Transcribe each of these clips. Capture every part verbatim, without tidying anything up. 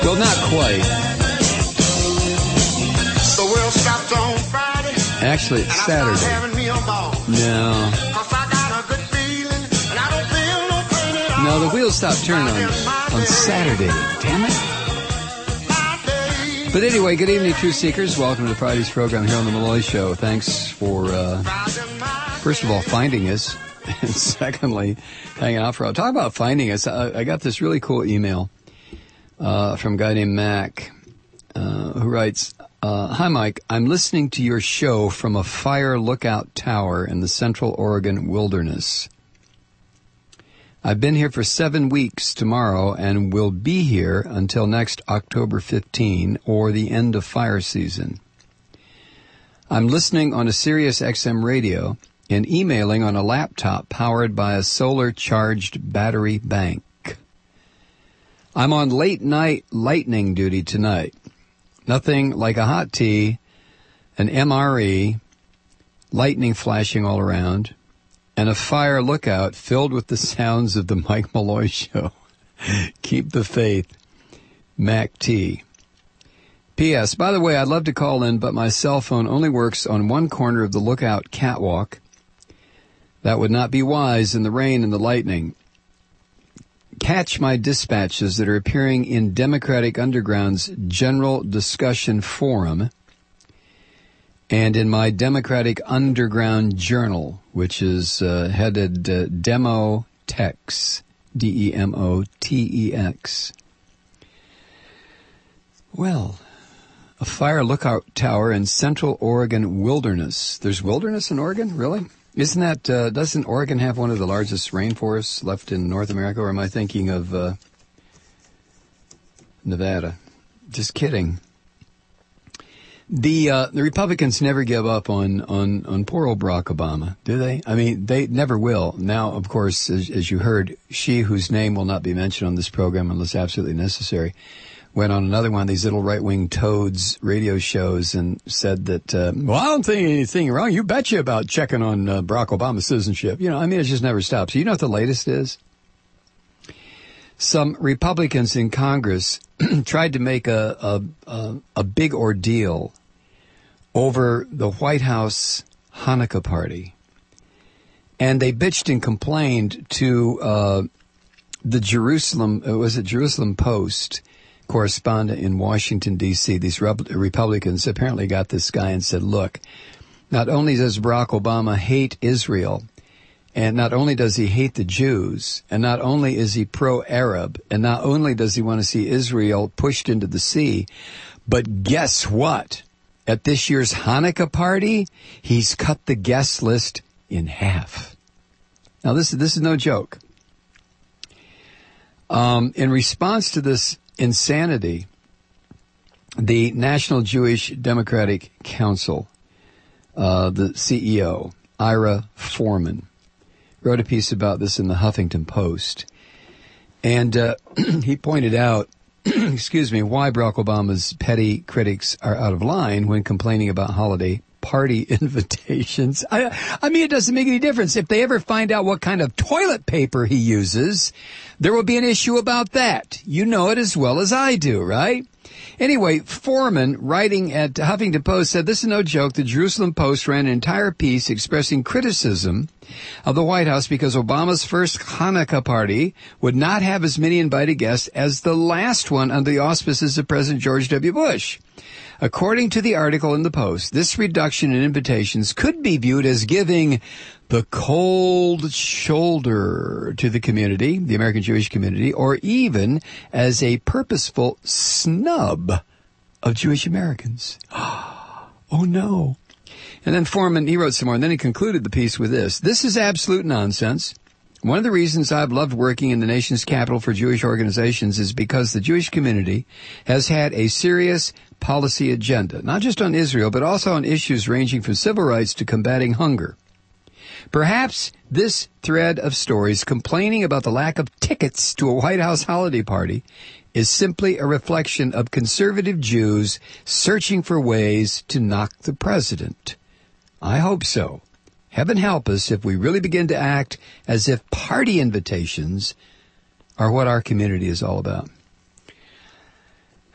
Well, not quite. The world stops on Friday. Actually, it's Saturday. No. No, the wheels stop turning on, on Saturday. Damn it. But anyway, good evening, Truth Seekers. Welcome to Friday's program here on The Malloy Show. Thanks for, uh, first of all, finding us. And secondly, hanging out for a Talk about finding us. I, I got this really cool email uh, from a guy named Mac uh, who writes, uh, Hi, Mike. I'm listening to your show from a fire lookout tower in the Central Oregon wilderness. I've been here for seven weeks tomorrow and will be here until next October fifteenth or the end of fire season. I'm listening on a Sirius X M radio and emailing on a laptop powered by a solar-charged battery bank. I'm on late-night lightning duty tonight. Nothing like a hot tea, an M R E, lightning flashing all around, and a fire lookout filled with the sounds of the Mike Malloy Show. Keep the faith. Mac T. P S. By the way, I'd love to call in, but my cell phone only works on one corner of the lookout catwalk. That would not be wise in the rain and the lightning. Catch my dispatches that are appearing in Democratic Underground's General Discussion Forum and in my Democratic Underground Journal, which is uh, headed uh, Demotex, D E M O T E X. Well, a fire lookout tower in Central Oregon wilderness. There's wilderness in Oregon? Really? Isn't that, uh, doesn't Oregon have one of the largest rainforests left in North America, or am I thinking of uh, Nevada? Just kidding. The uh, the Republicans never give up on, on, on poor old Barack Obama, do they? I mean, they never will. Now, of course, as, as you heard, she whose name will not be mentioned on this program unless absolutely necessary, went on another one of these little right-wing toads radio shows and said that, uh, well, I don't think anything wrong. You betcha about checking on uh, Barack Obama's citizenship. You know, I mean, it just never stops. You know what the latest is? Some Republicans in Congress tried to make a, a, a, a big ordeal over the White House Hanukkah party. And they bitched and complained to uh, the Jerusalem, uh, was it Jerusalem Post correspondent in Washington, D C These Rep- Republicans apparently got this guy and said, look, not only does Barack Obama hate Israel, and not only does he hate the Jews, and not only is he pro-Arab, and not only does he want to see Israel pushed into the sea, but guess what? At this year's Hanukkah party, he's cut the guest list in half. Now, this, this is no joke. Um, in response to this insanity, the National Jewish Democratic Council, uh, the C E O, Ira Foreman, wrote a piece about this in the Huffington Post. And uh, he pointed out, excuse me, why Barack Obama's petty critics are out of line when complaining about holiday party invitations. I, I mean, it doesn't make any difference. If they ever find out what kind of toilet paper he uses, there will be an issue about that. You know it as well as I do, right? Anyway, Foreman, writing at Huffington Post, said, this is no joke. The Jerusalem Post ran an entire piece expressing criticism of the White House because Obama's first Hanukkah party would not have as many invited guests as the last one under the auspices of President George W. Bush. According to the article in the Post, this reduction in invitations could be viewed as giving the cold shoulder to the community, the American Jewish community, or even as a purposeful snub of Jewish Americans. Oh, no. And then Foreman, he wrote some more, and then he concluded the piece with this. This is absolute nonsense. One of the reasons I've loved working in the nation's capital for Jewish organizations is because the Jewish community has had a serious policy agenda, not just on Israel, but also on issues ranging from civil rights to combating hunger. Perhaps this thread of stories complaining about the lack of tickets to a White House holiday party is simply a reflection of conservative Jews searching for ways to knock the president. I hope so. Heaven help us if we really begin to act as if party invitations are what our community is all about.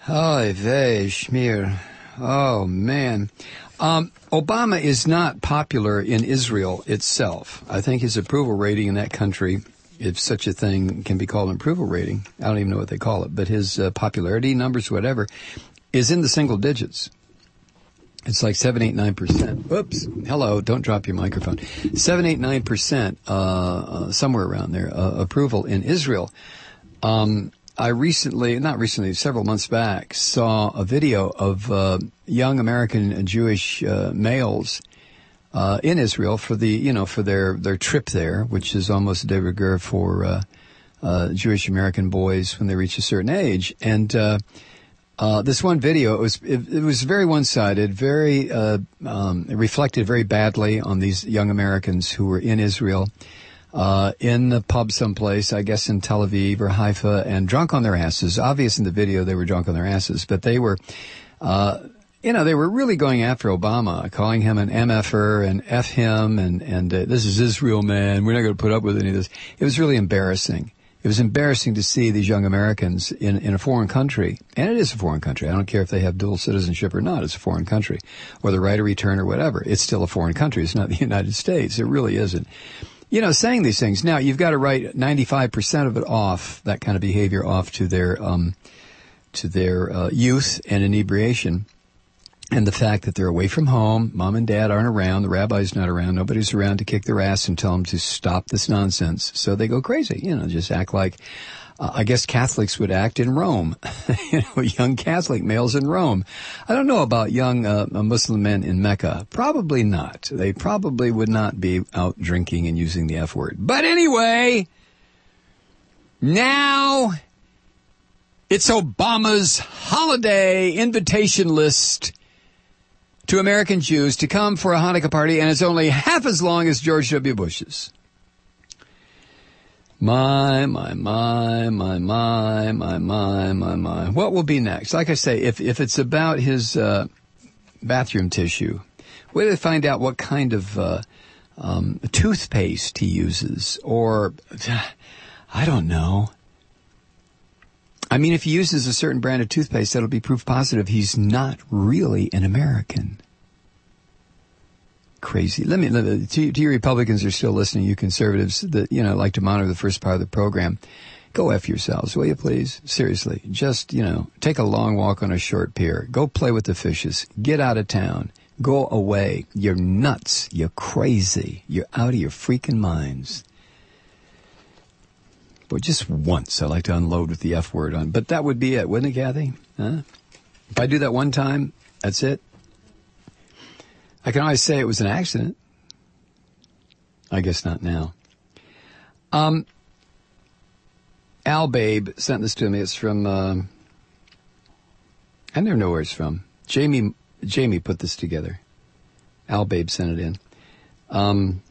Oy vey, schmear. Oh, man. Um, Obama is not popular in Israel itself. I think his approval rating in that country, if such a thing can be called an approval rating, I don't even know what they call it, but his uh, popularity numbers, whatever, is in the single digits. It's like seven, eight, nine percent. Whoops. Hello. Don't drop your microphone. seven, eight, nine percent, uh, uh, somewhere around there, uh, approval in Israel. Um, I recently, not recently, several months back, saw a video of uh, young American Jewish uh, males uh, in Israel for the, you know, for their, their trip there, which is almost de rigueur for uh, uh, Jewish American boys when they reach a certain age. And uh, uh, this one video, it was it, it was very one-sided, very uh, um, it reflected very badly on these young Americans who were in Israel. Uh, in the pub someplace, I guess in Tel Aviv or Haifa, and drunk on their asses. Obvious in the video they were drunk on their asses, but they were, uh, you know, they were really going after Obama, calling him an M F er and F him, and, and uh, this is Israel, man. We're not going to put up with any of this. It was really embarrassing. It was embarrassing to see these young Americans in, in a foreign country, and it is a foreign country. I don't care if they have dual citizenship or not. It's a foreign country, or the right of return or whatever. It's still a foreign country. It's not the United States. It really isn't. You know, saying these things. Now, you've got to write ninety-five percent of it off, that kind of behavior off to their, um, to their, uh, youth and inebriation. And the fact that they're away from home, mom and dad aren't around, the rabbi's not around, nobody's around to kick their ass and tell them to stop this nonsense. So they go crazy, you know, just act like, uh, I guess Catholics would act in Rome. You know, young Catholic males in Rome. I don't know about young uh, Muslim men in Mecca. Probably not. They probably would not be out drinking and using the F word. But anyway, now it's Obama's holiday invitation list to American Jews to come for a Hanukkah party, and it's only half as long as George W. Bush's. My, my, my, my, my, my, my, my, my. What will be next? Like I say, if if it's about his uh, bathroom tissue, we have to find out what kind of uh, um, toothpaste he uses, or I don't know. I mean, if he uses a certain brand of toothpaste, that'll be proof positive he's not really an American. Crazy. Let me, let me to, to you Republicans who are still listening, you conservatives that, you know, like to monitor the first part of the program, go F yourselves, will you please? Seriously. Just, you know, take a long walk on a short pier. Go play with the fishes. Get out of town. Go away. You're nuts. You're crazy. You're out of your freaking minds. But just once I like to unload with the F word on. But that would be it, wouldn't it, Kathy? Huh? If I do that one time, that's it. I can always say it was an accident. I guess not now. Um, Al Babe sent this to me. It's from, uh, I never know where it's from. Jamie, Jamie put this together. Al Babe sent it in. Um,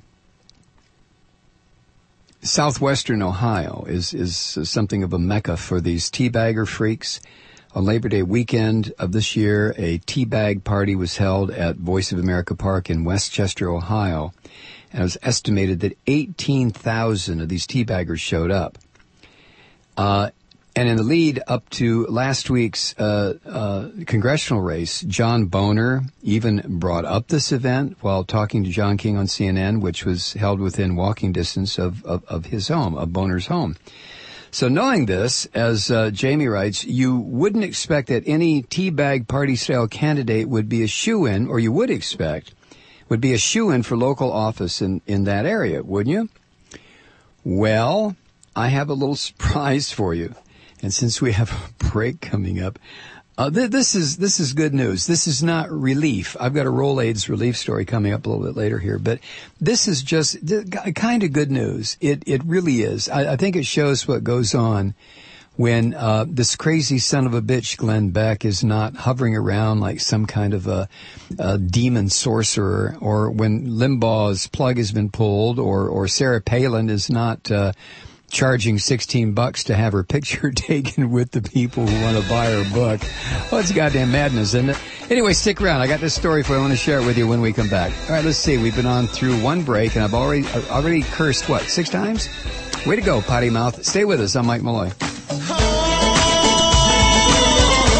Southwestern Ohio is, is something of a mecca for these teabagger freaks. On Labor Day weekend of this year, a teabag party was held at Voice of America Park in Westchester, Ohio. And it was estimated that eighteen thousand of these teabaggers showed up. Uh, and in the lead up to last week's uh, uh, congressional race, John Boehner even brought up this event while talking to John King on C N N, which was held within walking distance of, of, of his home, of Boehner's home. So knowing this, as uh, Jamie writes, you wouldn't expect that any teabag party-style candidate would be a shoo-in, or you would expect, would be a shoo-in for local office in, in that area, wouldn't you? Well, I have a little surprise for you. And since we have a break coming up, uh, th- this is this is good news. This is not relief. I've got a Rolaids relief story coming up a little bit later here, but this is just th- kind of good news. It it really is. I, I think it shows what goes on when uh, this crazy son of a bitch, Glenn Beck, is not hovering around like some kind of a, a demon sorcerer, or when Limbaugh's plug has been pulled, or or Sarah Palin is not Uh, charging sixteen bucks to have her picture taken with the people who want to buy her book. Well, it's goddamn madness, isn't it? Anyway, stick around. I got this story for you. I want to share it with you when we come back. All right, let's see. We've been on through one break, and I've already I've already cursed, what, six times? Way to go, potty mouth. Stay with us. I'm Mike Malloy.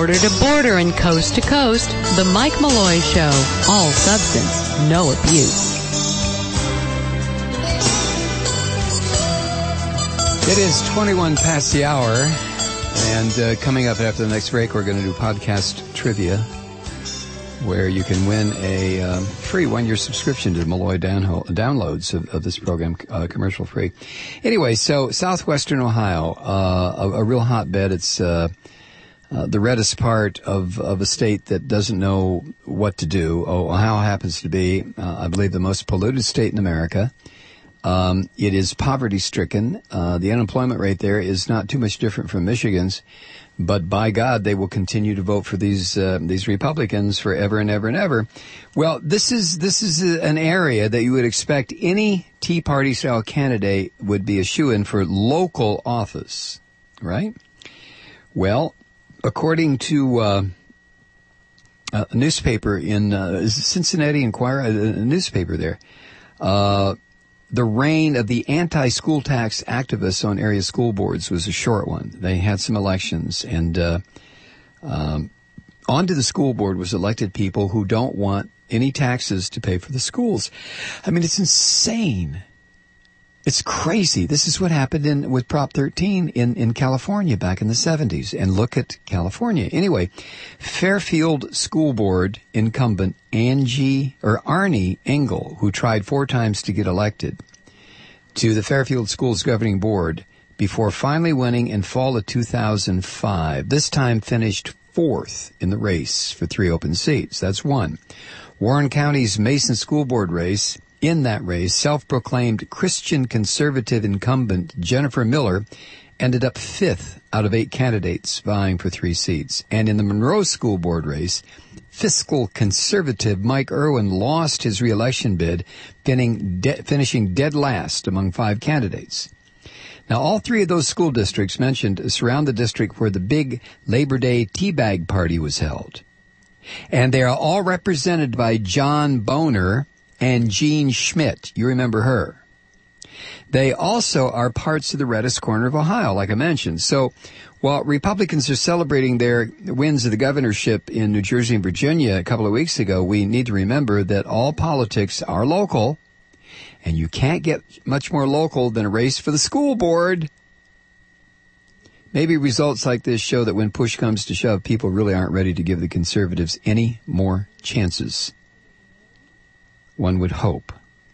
border to border and coast to coast, The Mike Malloy Show. All substance, no abuse. It is twenty-one past the hour, and uh, coming up after the next break, we're going to do podcast trivia, where you can win a um, free one-year subscription to Malloy downho- downloads of, of this program, uh, commercial-free. Anyway, so southwestern Ohio, uh, a, a real hotbed. It's uh, uh, the reddest part of, of a state that doesn't know what to do. Oh, Ohio happens to be, uh, I believe, the most polluted state in America. Um, it is poverty-stricken. Uh, the unemployment rate there is not too much different from Michigan's. But by God, they will continue to vote for these uh, these Republicans forever and ever and ever. Well, this is this is an area that you would expect any Tea Party style candidate would be a shoo-in for local office, right? Well, according to uh, a newspaper in uh, is it Cincinnati Enquirer, a, a newspaper there. Uh, The reign of the anti-school tax activists on area school boards was a short one. They had some elections, and uh, um, onto the school board was elected people who don't want any taxes to pay for the schools. I mean, it's insane. It's crazy. This is what happened in with Prop thirteen in, in California back in the seventies. And look at California. Anyway, Fairfield School Board incumbent Angie or Arnie Engel, who tried four times to get elected to the Fairfield Schools Governing Board before finally winning in fall of two thousand five. This time finished fourth in the race for three open seats. That's one. Warren County's Mason School Board race. In that race, self-proclaimed Christian conservative incumbent Jennifer Miller ended up fifth out of eight candidates vying for three seats. And in the Monroe School Board race, fiscal conservative Mike Irwin lost his reelection bid, finishing, de- finishing dead last among five candidates. Now, all three of those school districts mentioned surround the district where the big Labor Day teabag party was held. And they are all represented by John Boner and Jean Schmidt. You remember her. They also are parts of the reddest corner of Ohio, like I mentioned. So while Republicans are celebrating their wins of the governorship in New Jersey and Virginia a couple of weeks ago, we need to remember that all politics are local, and you can't get much more local than a race for the school board. Maybe results like this show that when push comes to shove, people really aren't ready to give the conservatives any more chances. One would hope.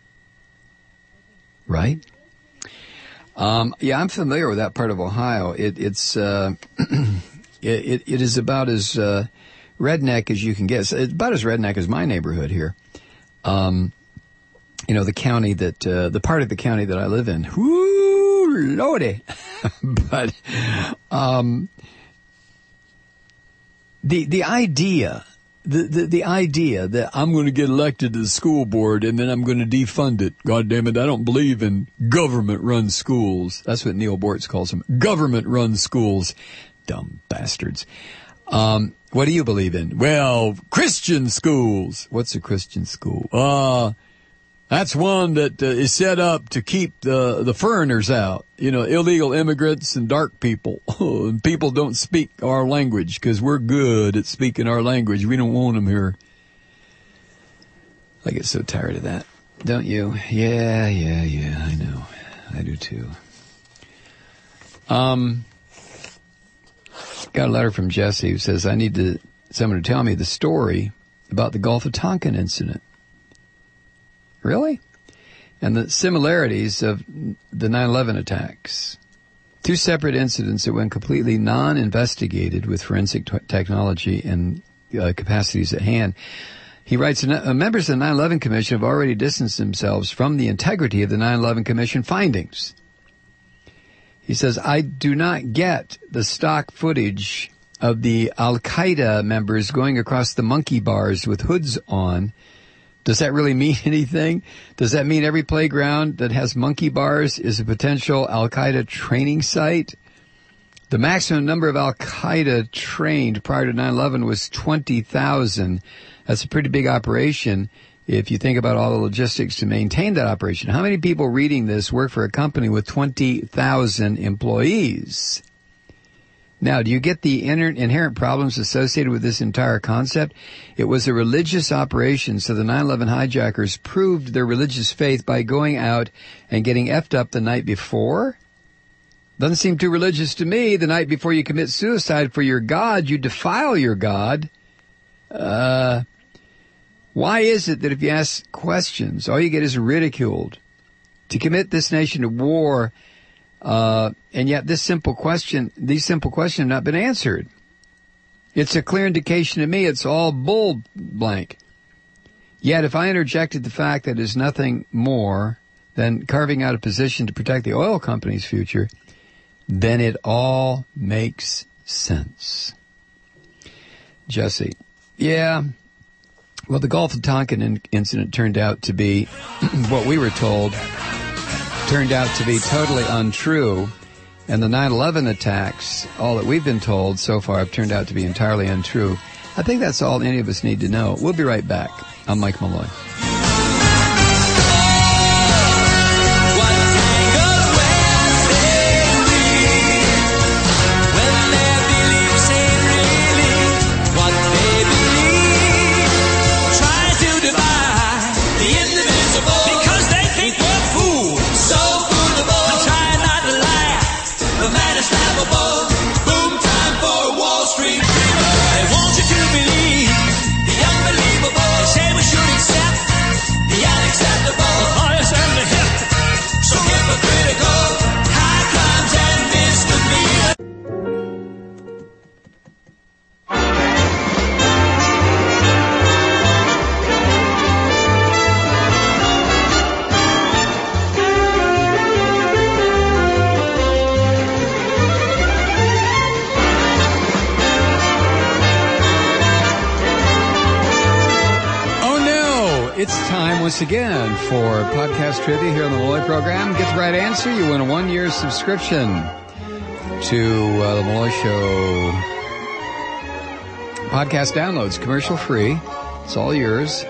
Right? Um, yeah, I'm familiar with that part of Ohio. It, it's uh, it, it is about as uh, redneck as you can get. It's about as redneck as my neighborhood here. Um, you know, the county that uh, the part of the county that I live in. Whoo, lordy! But um, the the idea. The, the the idea that I'm going to get elected to the school board and then I'm going to defund it. God damn it, I don't believe in government-run schools. That's what Neil Bortz calls them. Government-run schools. Dumb bastards. Um, what do you believe in? Well, Christian schools. What's a Christian school? Uh, that's one that uh, is set up to keep the, the foreigners out. You know, illegal immigrants and dark people. And people don't speak our language because we're good at speaking our language. We don't want them here. I get so tired of that. Don't you? Yeah, yeah, yeah, I know. I do too. Um, got a letter from Jesse who says, I need to someone to tell me the story about the Gulf of Tonkin incident. Really? And the similarities of the nine eleven attacks. Two separate incidents that went completely non-investigated with forensic t- technology and uh, capacities at hand. He writes, uh, members of the nine eleven Commission have already distanced themselves from the integrity of the nine eleven Commission findings. He says, I do not get the stock footage of the Al-Qaeda members going across the monkey bars with hoods on. Does that really mean anything? Does that mean every playground that has monkey bars is a potential Al-Qaeda training site? The maximum number of Al-Qaeda trained prior to nine eleven was twenty thousand. That's a pretty big operation if you think about all the logistics to maintain that operation. How many people reading this work for a company with twenty thousand employees? Now, do you get the inner, inherent problems associated with this entire concept? It was a religious operation, so the nine eleven hijackers proved their religious faith by going out and getting effed up the night before? Doesn't seem too religious to me. The night before you commit suicide for your God, you defile your God. Uh, why is it that if you ask questions, all you get is ridiculed? To commit this nation to war, uh, and yet this simple question, these simple questions have not been answered. It's a clear indication to me it's all bull blank. Yet if I interjected the fact that it is nothing more than carving out a position to protect the oil company's future, then it all makes sense. Jesse. Yeah. Well, the Gulf of Tonkin in- incident turned out to be what we were told turned out to be totally untrue. And the nine eleven attacks, all that we've been told so far, have turned out to be entirely untrue. I think that's all any of us need to know. We'll be right back. I'm Mike Malloy. It's time once again for podcast trivia here on the Malloy program. Get the right answer, you win a one-year subscription to uh, the Malloy Show podcast downloads, commercial free. It's all yours.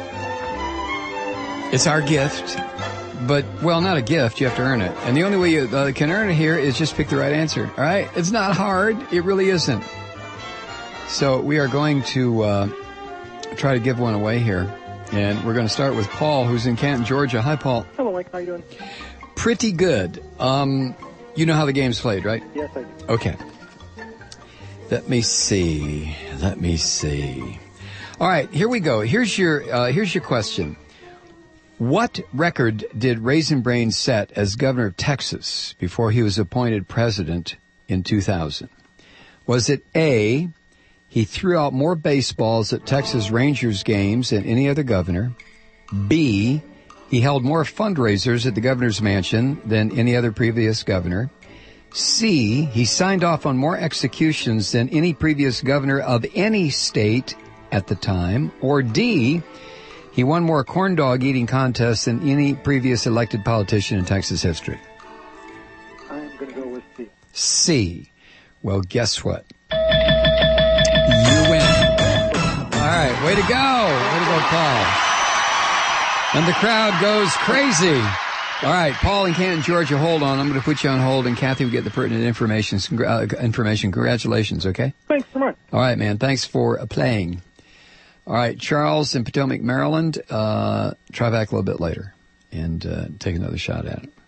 It's our gift, but, well, not a gift. You have to earn it. And the only way you uh, can earn it here is just pick the right answer. All right? It's not hard. It really isn't. So we are going to uh, try to give one away here. And we're going to start with Paul, who's in Canton, Georgia. Hi, Paul. Hello, Mike. How you doing? Pretty good. Um, you know how the game's played, right? Yes, I do. Okay. Let me see. Let me see. All right, here we go. Here's your uh, here's your question. What record did Raisin Brain set as governor of Texas before he was appointed president in two thousand? Was it A, he threw out more baseballs at Texas Rangers games than any other governor? B, he held more fundraisers at the governor's mansion than any other previous governor? C, he signed off on more executions than any previous governor of any state at the time? Or D, he won more corn dog eating contests than any previous elected politician in Texas history? I'm going to go with C. C. Well, guess what? You win. All right, way to go. Way to go, Paul. And the crowd goes crazy. All right, Paul in Canton, Georgia, hold on. I'm going to put you on hold, and Kathy will get the pertinent information. Uh, information. Congratulations, okay? Thanks so much. All right, man. Thanks for uh, playing. All right, Charles in Potomac, Maryland. Uh, try back a little bit later and uh, take another shot at it.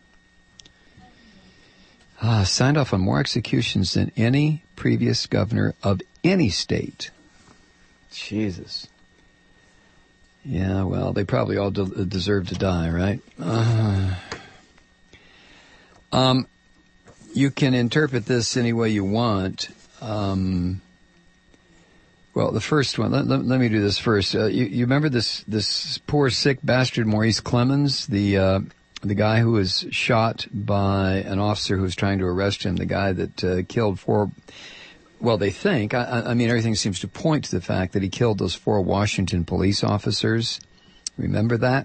Ah, signed off on more executions than any previous governor of any state. Jesus. Yeah, well, they probably all de- deserve to die, right? Uh, um, you can interpret this any way you want. Um, well, the first one, let, let, let me do this first. Uh, you, you remember this this poor, sick bastard Maurice Clemens, the uh, the guy who was shot by an officer who was trying to arrest him, the guy that uh, killed four... Well, they think, I, I mean, everything seems to point to the fact that he killed those four Washington police officers. Remember that?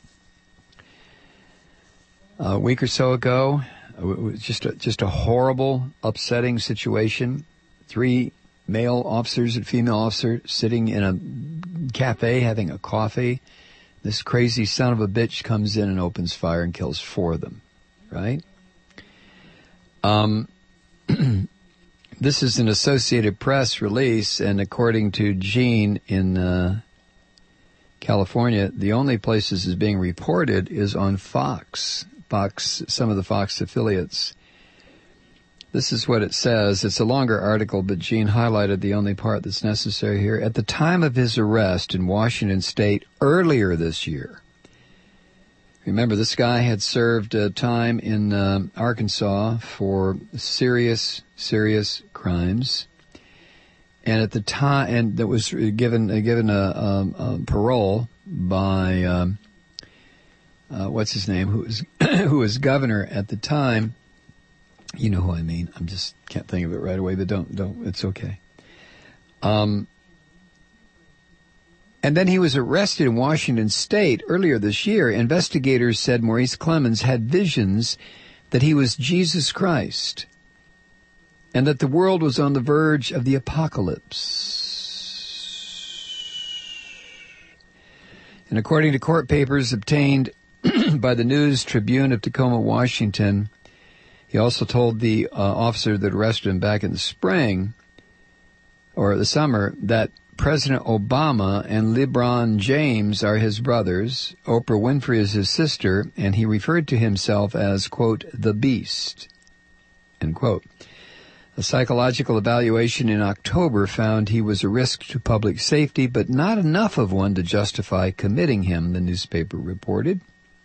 A week or so ago, it was just a, just a horrible, upsetting situation. Three male officers and female officer sitting in a cafe having a coffee. This crazy son of a bitch comes in and opens fire and kills four of them, right? Um... this is an Associated Press release, and according to Gene in uh, California, the only places is being reported is on Fox, Fox, some of the Fox affiliates. This is what it says. It's a longer article, but Gene highlighted the only part that's necessary here. At the time of his arrest in Washington State earlier this year, remember, this guy had served uh, time in uh, Arkansas for serious, serious crimes, and at the time, and that was given uh, given a, a, a parole by um, uh, what's his name, who was who was governor at the time. You know who I mean. I'm just can't think of it right away, but don't don't. It's okay. Um. And then he was arrested in Washington State earlier this year. Investigators said Maurice Clemens had visions that he was Jesus Christ and that the world was on the verge of the apocalypse. And according to court papers obtained by the News Tribune of Tacoma, Washington, he also told the uh, officer that arrested him back in the spring or the summer that President Obama and LeBron James are his brothers. Oprah Winfrey is his sister, and he referred to himself as, quote, the beast, end quote. A psychological evaluation in October found he was a risk to public safety, but not enough of one to justify committing him, the newspaper reported.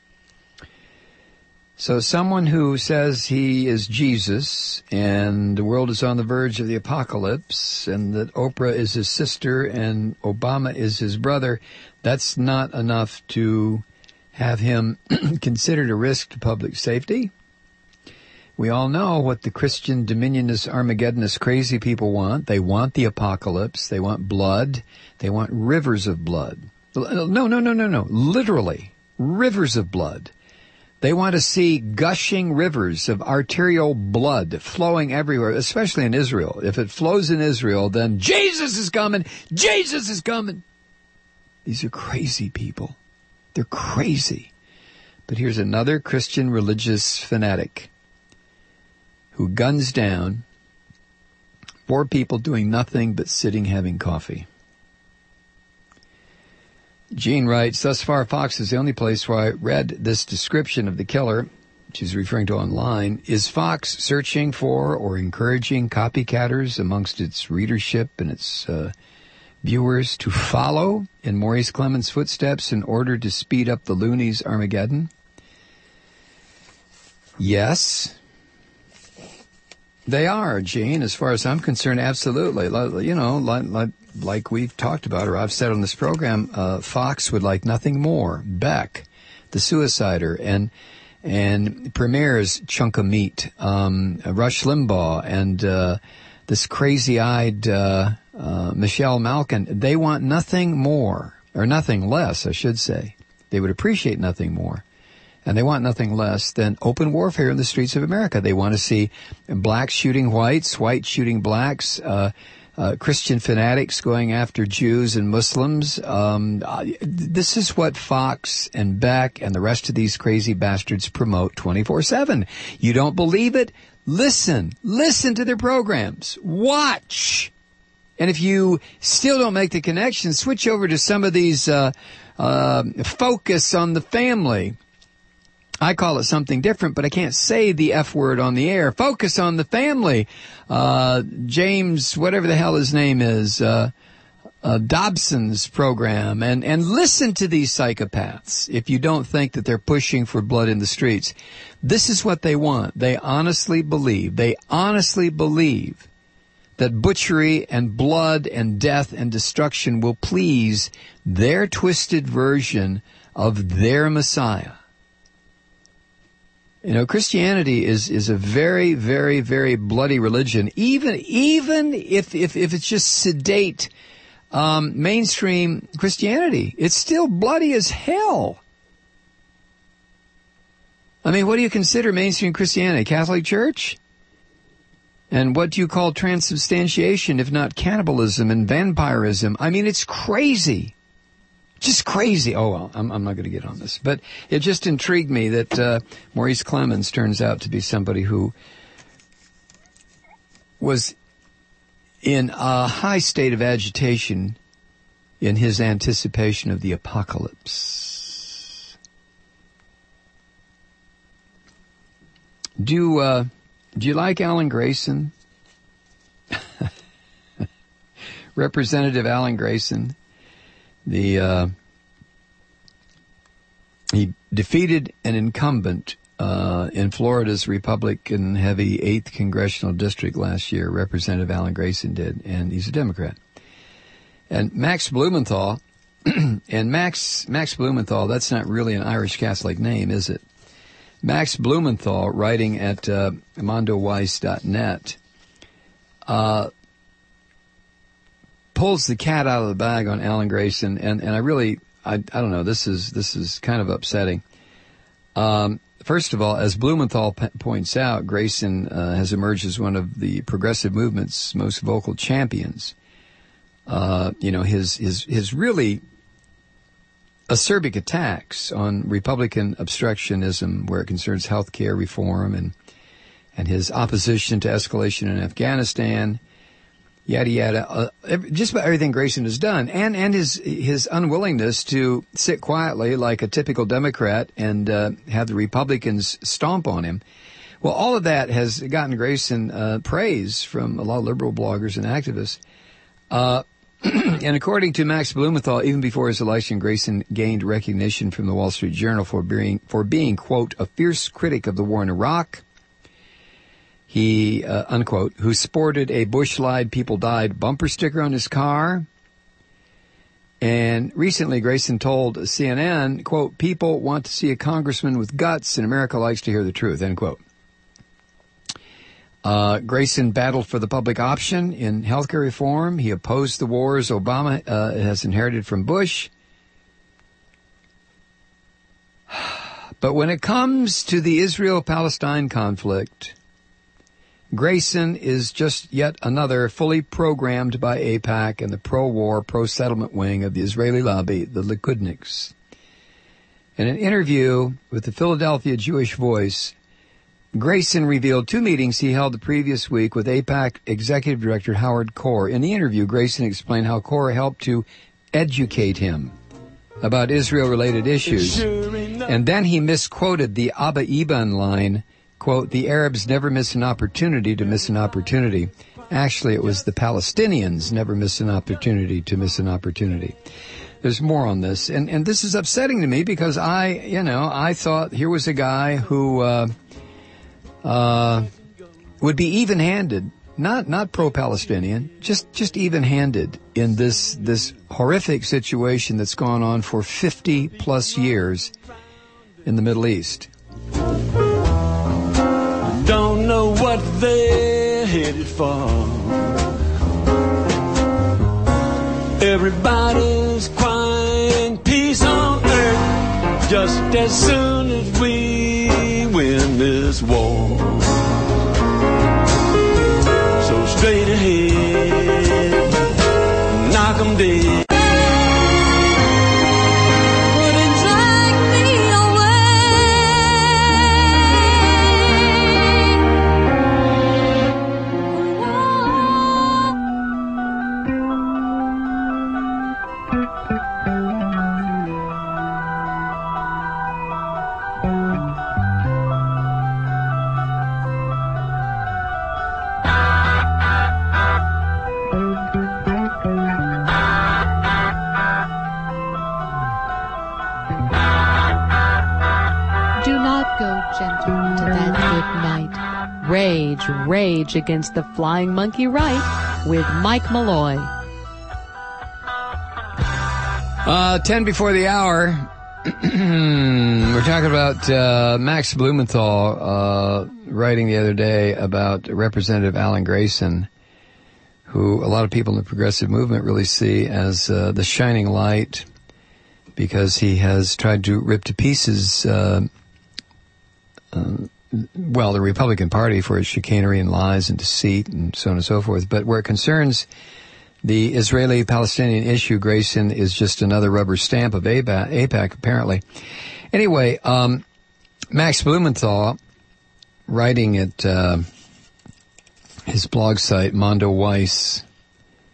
So someone who says he is Jesus and the world is on the verge of the apocalypse and that Oprah is his sister and Obama is his brother, that's not enough to have him considered a risk to public safety. We all know what the Christian dominionist, Armageddonist crazy people want. They want the apocalypse. They want blood. They want rivers of blood. No, no, no, no, no. Literally, rivers of blood. They want to see gushing rivers of arterial blood flowing everywhere, especially in Israel. If it flows in Israel, then Jesus is coming. Jesus is coming. These are crazy people. They're crazy. But here's another Christian religious fanatic who guns down four people doing nothing but sitting having coffee. Gene writes, thus far, Fox is the only place where I read this description of the killer, which he's referring to online. Is Fox searching for or encouraging copycatters amongst its readership and its uh, viewers to follow in Maurice Clemens' footsteps in order to speed up the loonies' Armageddon? Yes, they are, Gene. As far as I'm concerned, absolutely. You know, like, like, like we've talked about, or I've said on this program, uh, Fox would like nothing more. Beck, the suicider, and and Premier's chunk of meat, um, Rush Limbaugh, and uh, this crazy-eyed uh, uh, Michelle Malkin. They want nothing more, or nothing less, I should say. They would appreciate nothing more. And they want nothing less than open warfare in the streets of America. They want to see blacks shooting whites, whites shooting blacks, uh, uh, Christian fanatics going after Jews and Muslims. Um, uh, this is what Fox and Beck and the rest of these crazy bastards promote twenty-four seven. You don't believe it? Listen. Listen to their programs. Watch. And if you still don't make the connection, switch over to some of these uh, uh, focus on the family. I call it something different, but I can't say the F word on the air. Focus on the family. Uh, James, whatever the hell his name is, uh, uh, Dobson's program. And, and listen to these psychopaths if you don't think that they're pushing for blood in the streets. This is what they want. They honestly believe, they honestly believe that butchery and blood and death and destruction will please their twisted version of their Messiah. You know, Christianity is, is a very, very, very bloody religion. Even, even if, if, if it's just sedate, um, mainstream Christianity, it's still bloody as hell. I mean, what do you consider mainstream Christianity? Catholic Church? And what do you call transubstantiation, if not cannibalism and vampirism? I mean, it's crazy. Just crazy. Oh, well, I'm, I'm not going to get on this. But it just intrigued me that uh, Maurice Clemens turns out to be somebody who was in a high state of agitation in his anticipation of the apocalypse. Do, uh, do you like Alan Grayson? Representative Alan Grayson, the, uh, he defeated an incumbent uh, in Florida's Republican-heavy eighth Congressional District last year. Representative Alan Grayson did, and he's a Democrat. And Max Blumenthal, and Max Max Blumenthal, that's not really an Irish Catholic name, is it? Max Blumenthal, writing at uh, mondo weiss dot net, uh, pulls the cat out of the bag on Alan Grayson, and, and I really, I, I don't know, this is this is kind of upsetting. Um, first of all, as Blumenthal p- points out, Grayson uh, has emerged as one of the progressive movement's most vocal champions. Uh, you know, his his his really acerbic attacks on Republican obstructionism, where it concerns health care reform, and and his opposition to escalation in Afghanistan, yada yada, uh, every, just about everything Grayson has done, and and his his unwillingness to sit quietly like a typical Democrat and uh, have the Republicans stomp on him. Well, all of that has gotten Grayson uh, praise from a lot of liberal bloggers and activists. Uh, and according to Max Blumenthal, even before his election, Grayson gained recognition from the Wall Street Journal for being, for being, quote, a fierce critic of the war in Iraq. He, uh, unquote, who sported a Bush lied, people died bumper sticker on his car. And recently, Grayson told C N N, quote, people want to see a congressman with guts, and America likes to hear the truth, end quote. Uh, Grayson battled for the public option in healthcare reform. He opposed the wars Obama uh, has inherited from Bush. But when it comes to the Israel-Palestine conflict, Grayson is just yet another fully programmed by AIPAC and the pro-war, pro-settlement wing of the Israeli lobby, the Likudniks. In an interview with the Philadelphia Jewish Voice, Grayson revealed two meetings he held the previous week with AIPAC Executive Director Howard Kor. In the interview, Grayson explained how Kor helped to educate him about Israel-related issues. And then he misquoted the Abba Eban line, quote, the Arabs never miss an opportunity to miss an opportunity. Actually, it was the Palestinians never miss an opportunity to miss an opportunity. There's more on this. And, and this is upsetting to me because I, you know, I thought here was a guy who, uh, Uh, would be even-handed, not not pro-Palestinian, just just even-handed in this this horrific situation that's gone on for fifty plus years in the Middle East. Don't know what they're headed for. Everybody's crying peace on earth just as soon as we win this war. So straight ahead, knock 'em dead. Wouldn't drag me Rage, rage against the flying monkey right with Mike Malloy. Uh, ten before the hour. We're talking about uh, Max Blumenthal uh, writing the other day about Representative Alan Grayson, who a lot of people in the progressive movement really see as uh, the shining light because he has tried to rip to pieces uh, uh, well, the Republican Party for its chicanery and lies and deceit and so on and so forth. But where it concerns the Israeli-Palestinian issue, Grayson is just another rubber stamp of AIPAC, apparently. Anyway, um, Max Blumenthal, writing at uh, his blog site, mondo weiss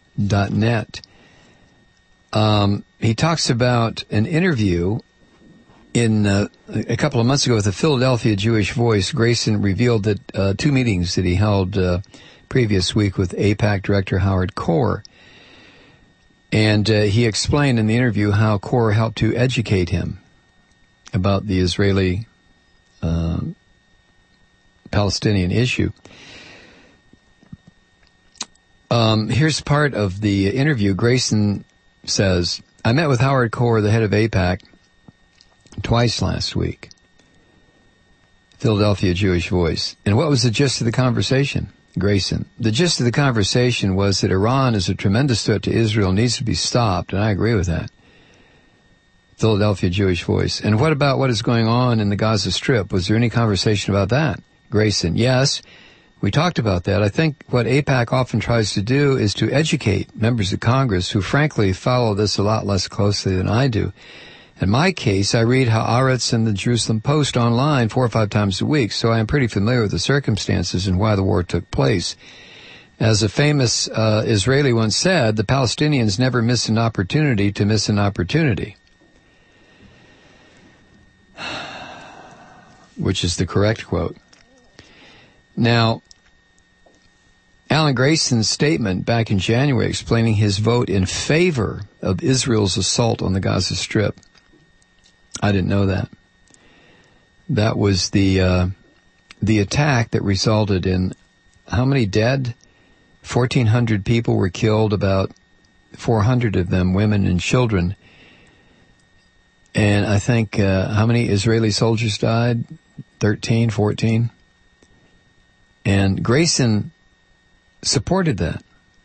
dot net. Um, he talks about an interview in uh, a couple of months ago with the Philadelphia Jewish Voice. Grayson revealed that uh, two meetings that he held uh, previous week with AIPAC Director Howard Kohr. And uh, he explained in the interview how Kohr helped to educate him about the Israeli uh, Palestinian issue. Um, here's part of the interview. Grayson says, I met with Howard Kohr, the head of AIPAC, twice last week. Philadelphia Jewish Voice. And what was the gist of the conversation? Grayson. The gist of the conversation was that Iran is a tremendous threat to Israel, needs to be stopped, and I agree with that. Philadelphia Jewish Voice. And what about what is going on in the Gaza Strip? Was there any conversation about that? Grayson. Yes, we talked about that. I think what AIPAC often tries to do is to educate members of Congress who frankly follow this a lot less closely than I do. In my case, I read Haaretz and the Jerusalem Post online four or five times a week, so I am pretty familiar with the circumstances and why the war took place. As a famous uh, Israeli once said, the Palestinians never miss an opportunity to miss an opportunity. Which is the correct quote. Now, Alan Grayson's statement back in January explaining his vote in favor of Israel's assault on the Gaza Strip. I didn't know that. That was the uh, the attack that resulted in how many dead? fourteen hundred people were killed, about four hundred of them women and children. And I think uh, how many Israeli soldiers died? thirteen, fourteen. And Grayson supported that.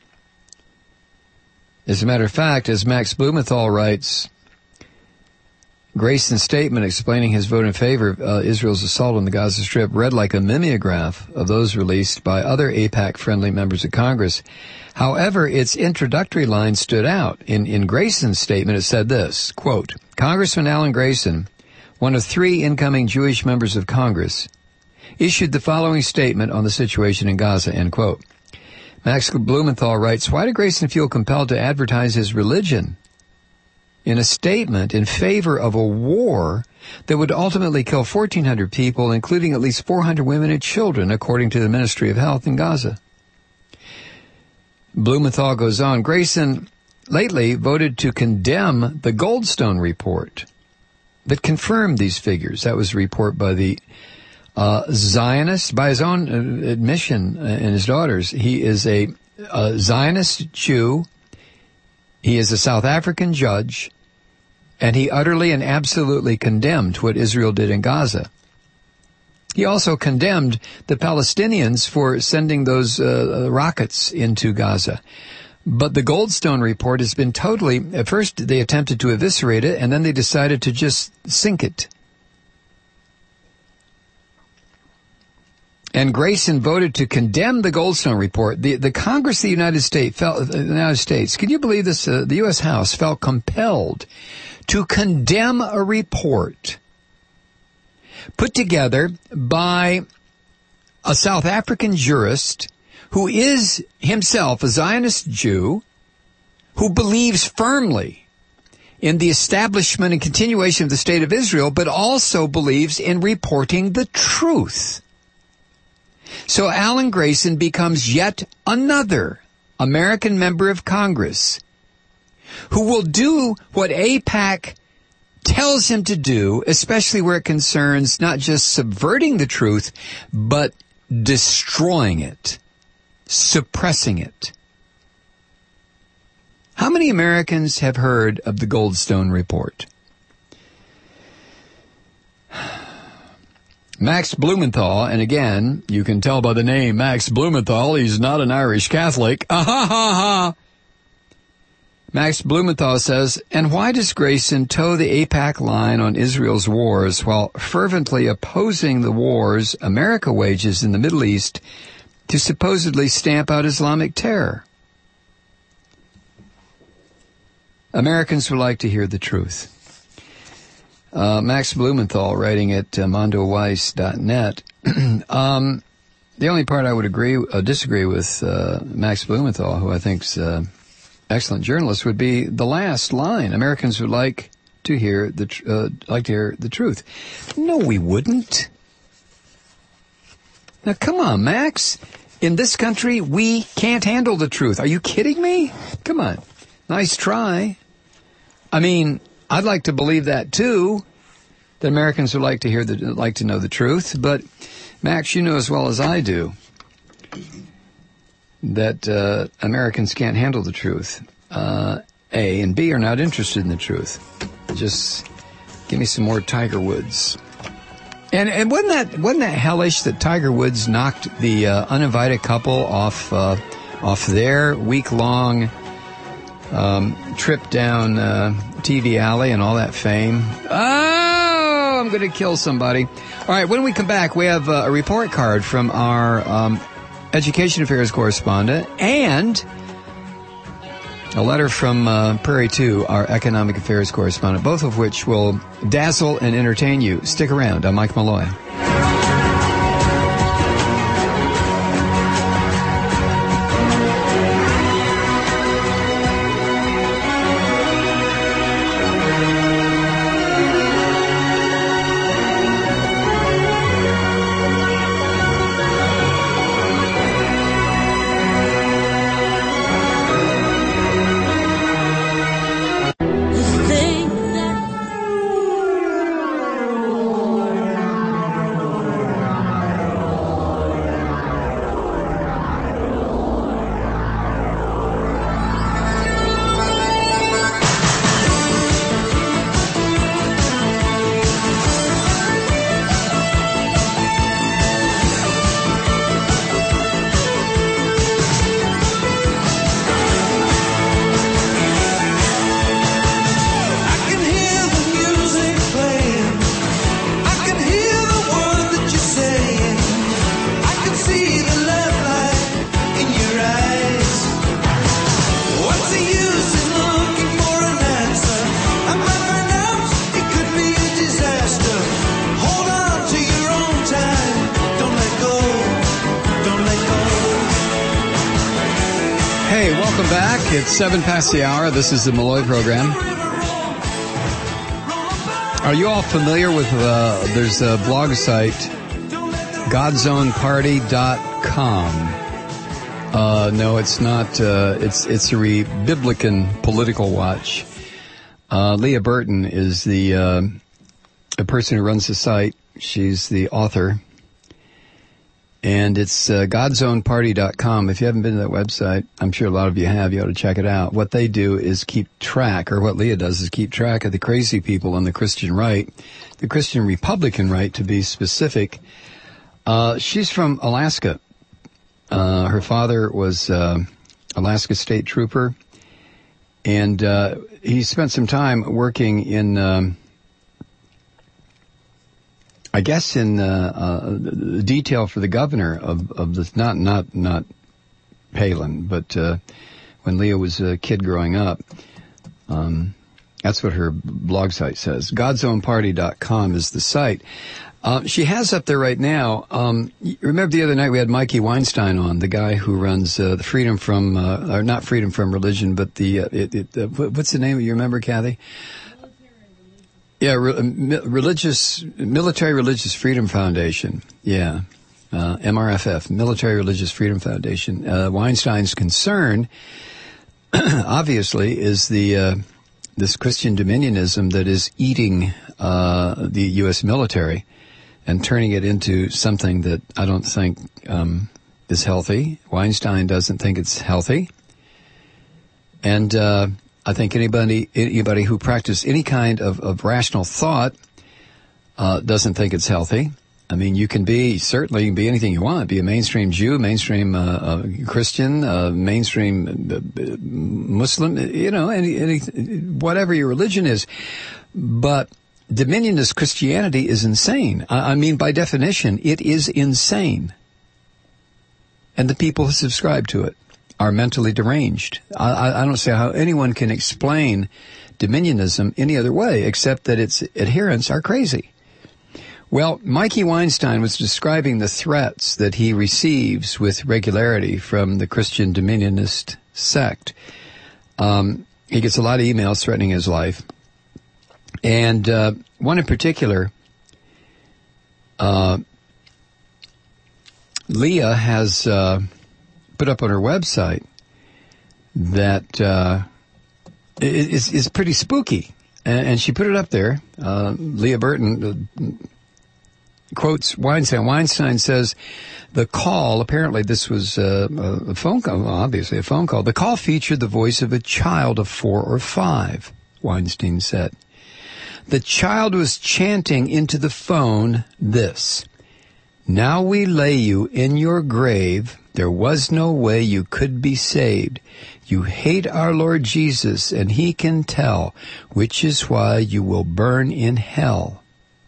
As a matter of fact, as Max Blumenthal writes, Grayson's statement explaining his vote in favor of uh, Israel's assault on the Gaza Strip read like a mimeograph of those released by other AIPAC-friendly members of Congress. However, its introductory line stood out. In, in Grayson's statement, it said this, quote, Congressman Alan Grayson, one of three incoming Jewish members of Congress, issued the following statement on the situation in Gaza, end quote. Max Blumenthal writes, why did Grayson feel compelled to advertise his religion in a statement in favor of a war that would ultimately kill fourteen hundred people, including at least four hundred women and children, according to the Ministry of Health in Gaza? Blumenthal goes on, Grayson lately voted to condemn the Goldstone report that confirmed these figures. That was a report by the uh, Zionist, by his own uh, admission uh, and his daughters. He is a, a Zionist Jew. He is a South African judge, and he utterly and absolutely condemned what Israel did in Gaza. He also condemned the Palestinians for sending those uh, rockets into Gaza. But the Goldstone report has been totally, at first they attempted to eviscerate it, and then they decided to just sink it. And Grayson voted to condemn the Goldstone report. The, the Congress of the United States, felt, the United States, can you believe this? Uh, the U S House felt compelled to condemn a report put together by a South African jurist who is himself a Zionist Jew, who believes firmly in the establishment and continuation of the State of Israel, but also believes in reporting the truth. So Alan Grayson becomes yet another American member of Congress who will do what AIPAC tells him to do, especially where it concerns not just subverting the truth, but destroying it, suppressing it. How many Americans have heard of the Goldstone report? Max Blumenthal, and again, you can tell by the name Max Blumenthal, he's not an Irish Catholic. Ah ha ha ha! Max Blumenthal says, and why does Grayson toe the AIPAC line on Israel's wars while fervently opposing the wars America wages in the Middle East to supposedly stamp out Islamic terror? Americans would like to hear the truth. Uh, Max Blumenthal, writing at uh, mondo weiss dot net. um, the only part I would agree, uh, disagree with uh, Max Blumenthal, who I think's uh, excellent journalist, would be the last line. Americans would like to hear the tr- uh, like to hear the truth. No, we wouldn't. Now, come on, Max. In this country, we can't handle the truth. Are you kidding me? Come on. Nice try. I mean, I'd like to believe that too, that Americans would like to hear the, like to know the truth. But, Max, you know as well as I do that uh, Americans can't handle the truth. Uh, A, and B, are not interested in the truth. Just give me some more Tiger Woods. And, and wasn't that wasn't that hellish that Tiger Woods knocked the uh, uninvited couple off uh, off their week long um, trip down uh, T V Alley and all that fame? Oh, I'm going to kill somebody. All right, when we come back, we have uh, a report card from our um, Education Affairs correspondent and a letter from uh, Prairie two, our Economic Affairs correspondent, both of which will dazzle and entertain you. Stick around. I'm Mike Malloy. It's seven past the hour. This is the Malloy program. Are you all familiar with, uh, there's a blog site, God's Own Party dot com. Uh, no, it's not, uh, it's, it's a Republican political watch. Uh, Leah Burton is the, uh, the person who runs the site. She's the author. And it's uh, God's Own Party dot com. If you haven't been to that website, I'm sure a lot of you have. You ought to check it out. What they do is keep track, or what Leah does is keep track of the crazy people on the Christian right, the Christian Republican right, to be specific. Uh, she's from Alaska. Uh, her father was uh, Alaska State Trooper, and uh, he spent some time working in... Um, I guess in uh, uh, the detail for the governor of, of this, not not not Palin, but uh, when Leah was a kid growing up, um, that's what her blog site says. God's Own Party dot com is the site. Uh, she has up there right now. Um, remember the other night we had Mikey Weinstein on, the guy who runs uh, the Freedom from, uh, or not Freedom from Religion, but the uh, it, it, uh, what's the name? You remember, Kathy? Yeah, re- religious, Military Religious Freedom Foundation. Yeah, uh, M R F F, Military Religious Freedom Foundation. Uh, Weinstein's concern, obviously, is the uh, this Christian dominionism that is eating uh, the U S military and turning it into something that I don't think um, is healthy. Weinstein doesn't think it's healthy, and. Uh, I think anybody anybody who practices any kind of, of rational thought uh, doesn't think it's healthy. I mean, you can be, certainly you can be anything you want. Be a mainstream Jew, mainstream uh, uh, Christian, uh, mainstream uh, Muslim, you know, any, any whatever your religion is. But dominionist Christianity is insane. I, I mean, by definition, it is insane. And the people who subscribe to it are mentally deranged. I, I don't see how anyone can explain dominionism any other way except that its adherents are crazy. Well, Mikey Weinstein was describing the threats that he receives with regularity from the Christian dominionist sect. Um, he gets a lot of emails threatening his life. And uh, one in particular, uh, Leah has uh, put up on her website that uh, is, is pretty spooky. And, and she put it up there. Uh, Leah Burton uh, quotes Weinstein. Weinstein says, the call, apparently this was uh, a phone call, well, obviously a phone call. The call featured the voice of a child of four or five, Weinstein said. The child was chanting into the phone this: now we lay you in your grave. There was no way you could be saved. You hate our Lord Jesus, and he can tell, which is why you will burn in hell.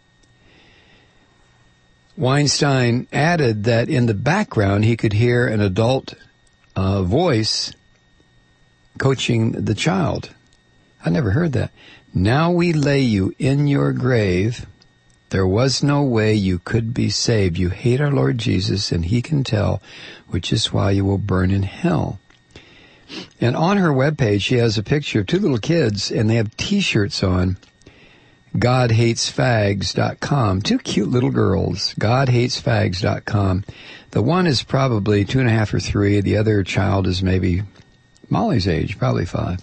Weinstein added that in the background he could hear an adult uh, voice coaching the child. I never heard that. Now we lay you in your grave. There was no way you could be saved. You hate our Lord Jesus, and he can tell, which is why you will burn in hell. And on her webpage, she has a picture of two little kids, and they have T-shirts on, God Hates Fags dot com. Two cute little girls, God Hates Fags dot com. The one is probably two and a half or three. The other child is maybe Molly's age, probably five.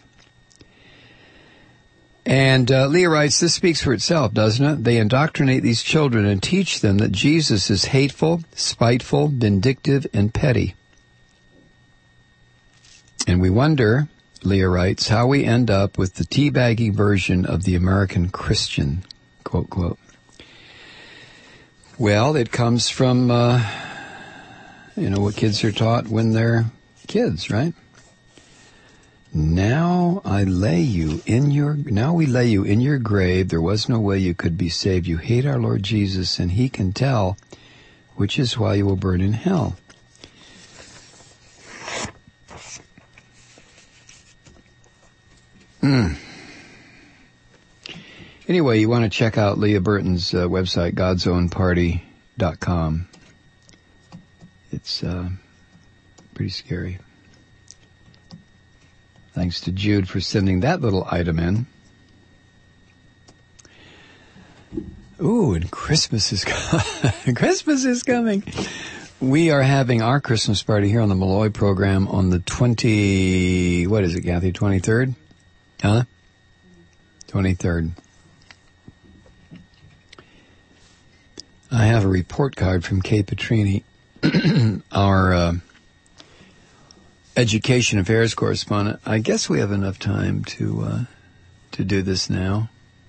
And uh, Leah writes, this speaks for itself, doesn't it? They indoctrinate these children and teach them that Jesus is hateful, spiteful, vindictive, and petty. And we wonder, Leah writes, how we end up with the teabagging version of the American Christian, quote, quote. Well, it comes from, uh, you know, what kids are taught when they're kids, right? Now I lay you in your, now we lay you in your grave. There was no way you could be saved. You hate our Lord Jesus, and he can tell, which is why you will burn in hell. Mm. Anyway, you want to check out Leah Burton's uh, website, gods own party dot com. It's uh, pretty scary. Thanks to Jude for sending that little item in. Ooh, and Christmas is coming. Christmas is coming. We are having our Christmas party here on the Malloy program on the twenty, what is it, Kathy, twenty-third? Huh? twenty-third. I have a report card from Kay Petrini, our uh, education affairs correspondent. I guess we have enough time to uh, to do this now.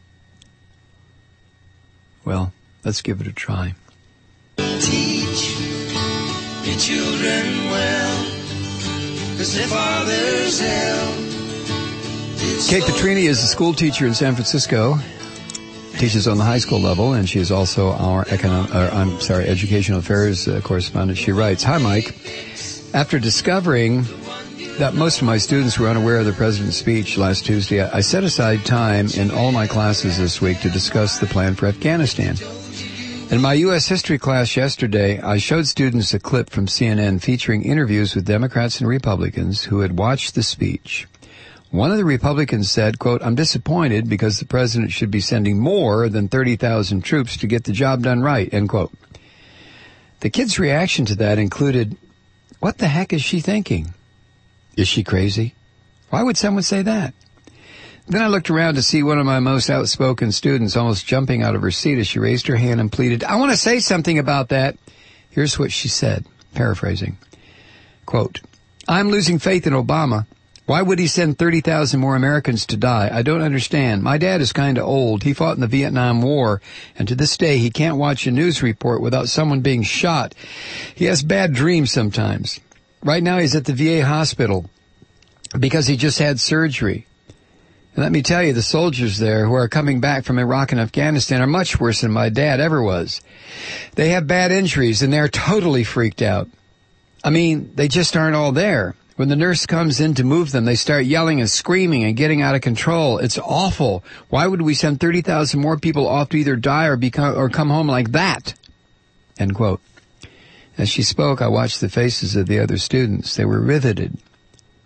Well, let's give it a try. Teach your children well, 'cause their father's hell. Kate Petrini is a school teacher in San Francisco, teaches on the high school level, and she is also our economic, or, I'm sorry, educational affairs uh, correspondent. She writes, hi, Mike. After discovering that most of my students were unaware of the president's speech last Tuesday, I set aside time in all my classes this week to discuss the plan for Afghanistan. In my U S history class yesterday, I showed students a clip from C N N featuring interviews with Democrats and Republicans who had watched the speech. One of the Republicans said, quote, I'm disappointed because the president should be sending more than thirty thousand troops to get the job done right, end quote. The kid's reaction to that included, what the heck is she thinking? Is she crazy? Why would someone say that? Then I looked around to see one of my most outspoken students almost jumping out of her seat as she raised her hand and pleaded, I want to say something about that. Here's what she said, paraphrasing. Quote, I'm losing faith in Obama. Why would he send thirty thousand more Americans to die? I don't understand. My dad is kind of old. He fought in the Vietnam War, and to this day he can't watch a news report without someone being shot. He has bad dreams sometimes. Right now he's at the V A hospital because he just had surgery. And let me tell you, the soldiers there who are coming back from Iraq and Afghanistan are much worse than my dad ever was. They have bad injuries, and they're totally freaked out. I mean, they just aren't all there. When the nurse comes in to move them, they start yelling and screaming and getting out of control. It's awful. Why would we send thirty thousand more people off to either die or become or come home like that? End quote. As she spoke, I watched the faces of the other students. They were riveted.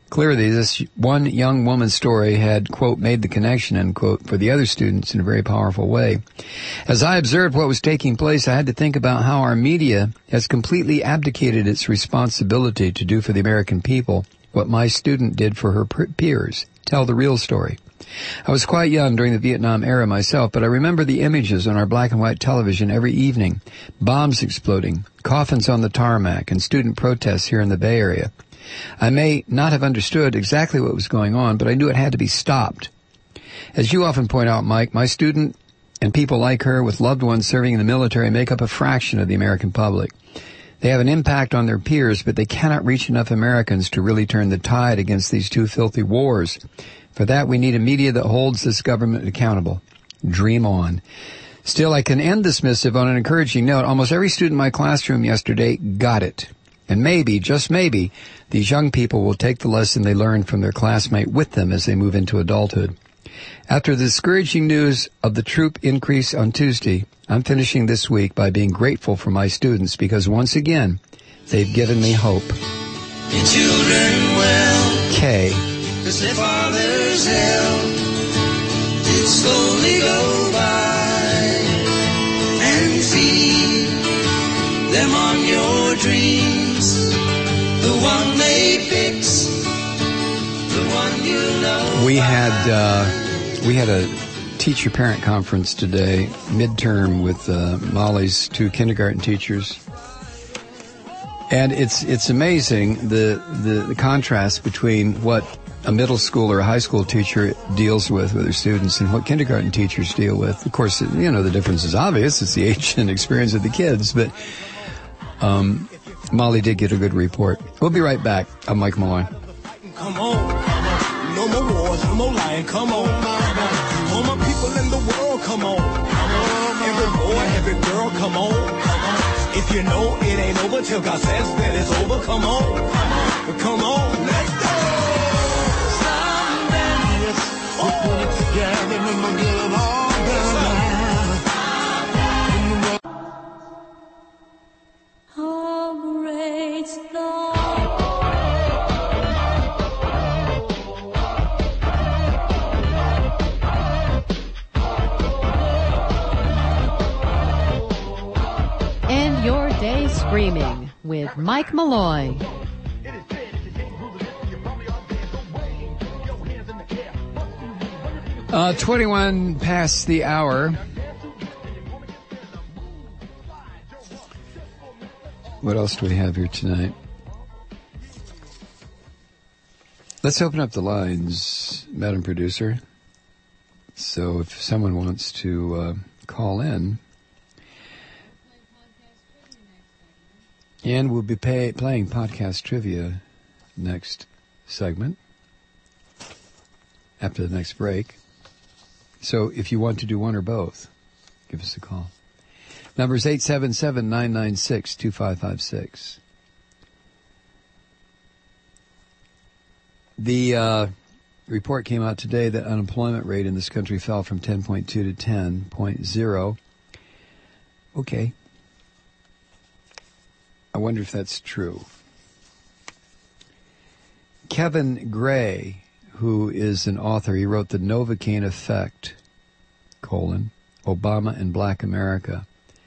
Clearly, this one young woman's story had, quote, made the connection, end quote, for the other students in a very powerful way. As I observed what was taking place, I had to think about how our media has completely abdicated its responsibility to do for the American people what my student did for her peers, tell the real story. I was quite young during the Vietnam era myself, but I remember the images on our black and white television every evening, bombs exploding, coffins on the tarmac, and student protests here in the Bay Area. I may not have understood exactly what was going on, but I knew it had to be stopped. As you often point out, Mike, my student and people like her with loved ones serving in the military make up a fraction of the American public. They have an impact on their peers, but they cannot reach enough Americans to really turn the tide against these two filthy wars. For that, we need a media that holds this government accountable. Dream on. Still, I can end this missive on an encouraging note. Almost every student in my classroom yesterday got it. And maybe, just maybe, these young people will take the lesson they learned from their classmate with them as they move into adulthood. After the discouraging news of the troop increase on Tuesday, I'm finishing this week by being grateful for my students because once again, they've given me hope. Your children well, K. cause their father's hell did slowly go by, and feed them on your dreams, the one they fix, the one you know. We had uh, we had a teacher-parent conference today, midterm, with uh, Molly's two kindergarten teachers, and it's it's amazing the, the the contrast between what a middle school or a high school teacher deals with with their students and what kindergarten teachers deal with. Of course, you know, the difference is obvious. It's the age and experience of the kids, but um, Molly did get a good report. We'll be right back. I'm Mike Malloy. Come on. No more wars, no more lying. Come on. All my people in the world, come on. Every boy, every girl, come on. If you know it ain't over till God says that it's over, come on. Come on, let's go. Put it together and we'll get it all done. How great thou End your day screaming with Mike Malloy. Uh, twenty-one past the hour. What else do we have here tonight? Let's open up the lines, Madam Producer. So if someone wants to uh, call in, and we'll be pay, playing podcast trivia next segment after the next break. So if you want to do one or both, give us a call. Number is eight seven seven, nine nine six, two five five six. The uh, report came out today that unemployment rate in this country fell from ten point two to ten point zero. Okay. I wonder if that's true. Kevin Gray, who is an author, he wrote The Novocaine Effect, colon, Obama and Black America,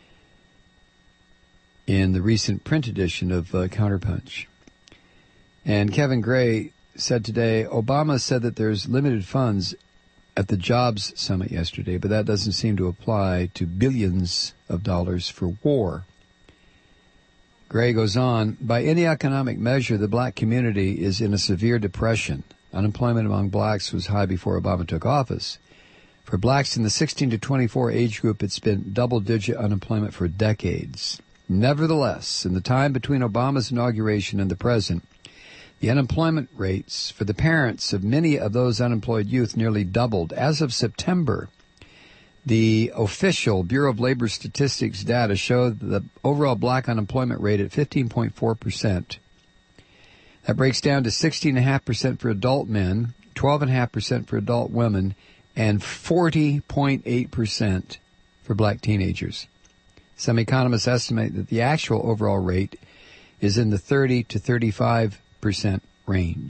in the recent print edition of uh, Counterpunch. And Kevin Gray said today, Obama said that there's limited funds at the Jobs Summit yesterday, but that doesn't seem to apply to billions of dollars for war. Gray goes on, by any economic measure, the black community is in a severe depression. Unemployment among blacks was high before Obama took office. For blacks in the sixteen to twenty-four age group, it's been double-digit unemployment for decades. Nevertheless, in the time between Obama's inauguration and the present, the unemployment rates for the parents of many of those unemployed youth nearly doubled. As of September, the official Bureau of Labor Statistics data showed the overall black unemployment rate at fifteen point four percent. That breaks down to sixteen point five percent for adult men, twelve point five percent for adult women, and forty point eight percent for black teenagers. Some economists estimate that the actual overall rate is in the thirty to thirty-five percent range.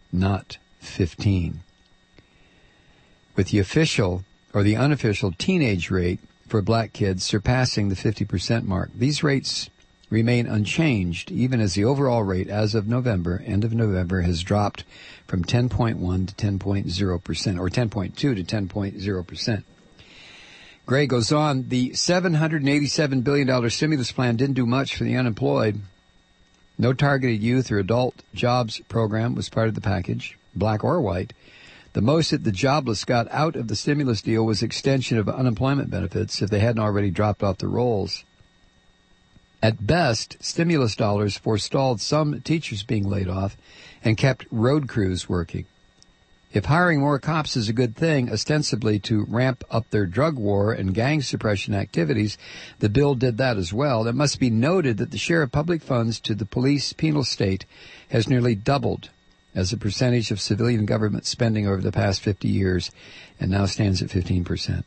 not fifteen. With the official or the unofficial teenage rate for black kids surpassing the fifty percent mark. These rates remain unchanged, even as the overall rate as of November, end of November, has dropped from ten point one to ten point zero percent, or ten point two to ten point zero percent. Gray goes on, the seven hundred eighty-seven billion dollars stimulus plan didn't do much for the unemployed. No targeted youth or adult jobs program was part of the package, black or white. The most that the jobless got out of the stimulus deal was extension of unemployment benefits if they hadn't already dropped off the rolls. At best, stimulus dollars forestalled some teachers being laid off and kept road crews working. If hiring more cops is a good thing, ostensibly to ramp up their drug war and gang suppression activities, the bill did that as well. It must be noted that the share of public funds to the police penal state has nearly doubled as a percentage of civilian government spending over the past fifty years and now stands at fifteen percent.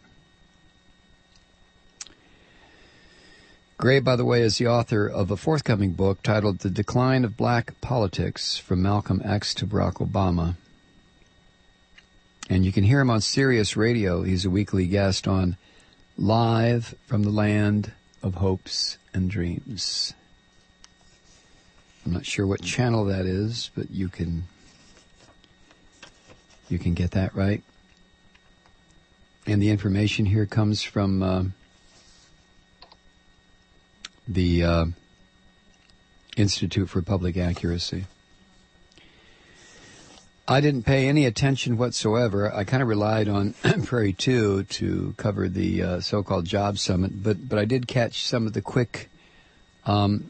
Gray, by the way, is the author of a forthcoming book titled The Decline of Black Politics, From Malcolm X to Barack Obama. And you can hear him on Sirius Radio. He's a weekly guest on Live from the Land of Hopes and Dreams. I'm not sure what channel that is, but you can you can get that right. And the information here comes from uh, the uh, Institute for Public Accuracy. I didn't pay any attention whatsoever. I kind of relied on Prairie two to cover the uh, so-called job summit, but but I did catch some of the quick um,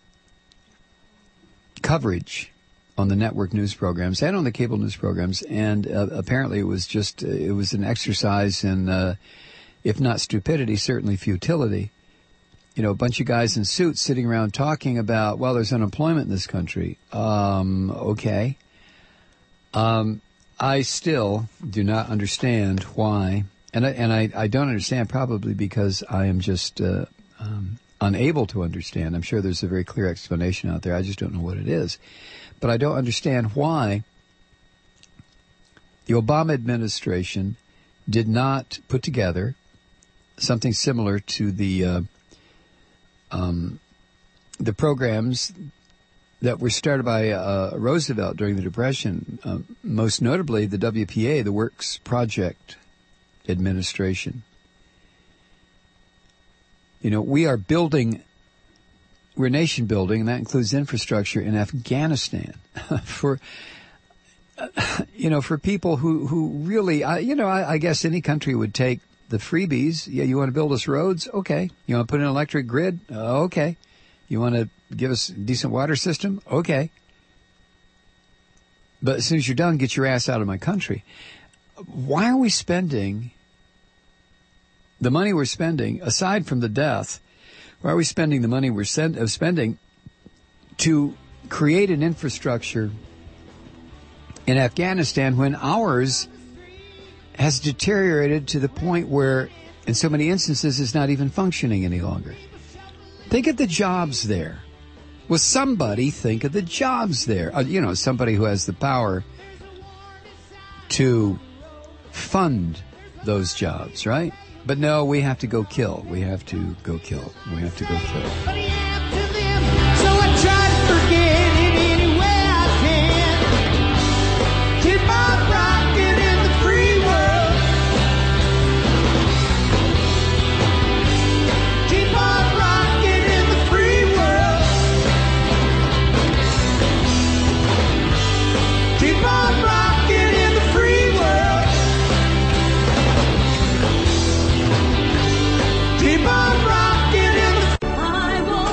coverage on the network news programs and on the cable news programs, and uh, apparently it was just uh, it was an exercise in, uh, if not stupidity, certainly futility. You know, a bunch of guys in suits sitting around talking about, well, there's unemployment in this country. Um, okay. Um, I still do not understand why, and I, and I, I don't understand probably because I am just uh, um, unable to understand. I'm sure there's a very clear explanation out there. I just don't know what it is. But I don't understand why the Obama administration did not put together something similar to the uh, um, the programs that were started by uh, Roosevelt during the Depression, uh, most notably the W P A, the Works Project Administration. You know, we are building, we're nation building, and that includes infrastructure in Afghanistan for, uh, you know, for people who, who really, uh, you know, I, I guess any country would take the freebies. Yeah, you want to build us roads? Okay. You want to put in an electric grid? Uh, okay. You want to give us a decent water system? Okay. But as soon as you're done, get your ass out of my country. Why are we spending the money we're spending, aside from the death, why are we spending the money we're send, uh, spending to create an infrastructure in Afghanistan when ours has deteriorated to the point where, in so many instances, it's not even functioning any longer? Think of the jobs there. Will somebody think of the jobs there? Uh, you know, somebody who has the power to fund those jobs, right? But no, we have to go kill. We have to go kill. We have to go kill. So I try to forget it any way I can. Keep on rocking in the free world. Keep on rocking in the free world. Keep on rocking in the free world. Keep on rocking in the I will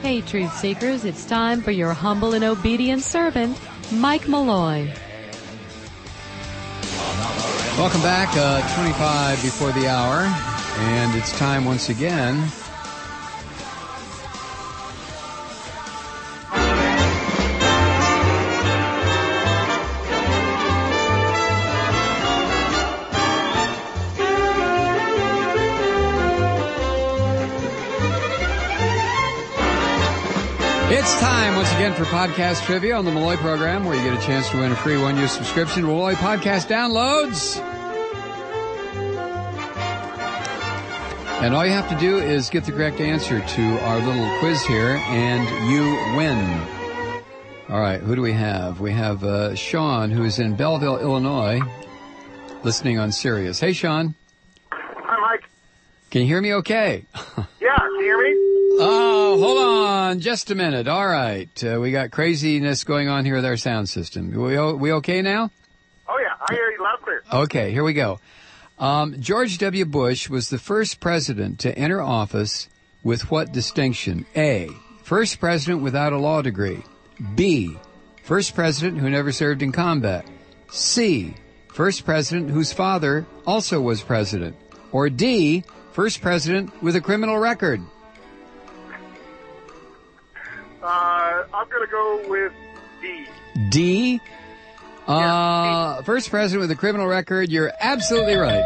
Hey, Truth Seekers, it's time for your humble and obedient servant, Mike Malloy. Welcome back, uh, twenty-five before the hour, and it's time once again. It's time once again for podcast trivia on the Malloy program, where you get a chance to win a free one-year subscription to Malloy podcast downloads. And all you have to do is get the correct answer to our little quiz here, and you win. All right, who do we have? We have uh, Sean, who is in Belleville, Illinois, listening on Sirius. Hey, Sean. Hi, Mike. Can you hear me okay? Yeah, can you hear me? Oh, hold on just a minute. All right. Uh, we got craziness going on here with our sound system. We, we okay now? Oh, yeah. I hear you loud and clear. Okay, here we go. Um, George W. Bush was the first president to enter office with what distinction? A, first president without a law degree. B, first president who never served in combat. C, first president whose father also was president. Or D, first president with a criminal record. Uh, I'm going to go with D. D? Uh, Yeah, D. First president with a criminal record. You're absolutely right.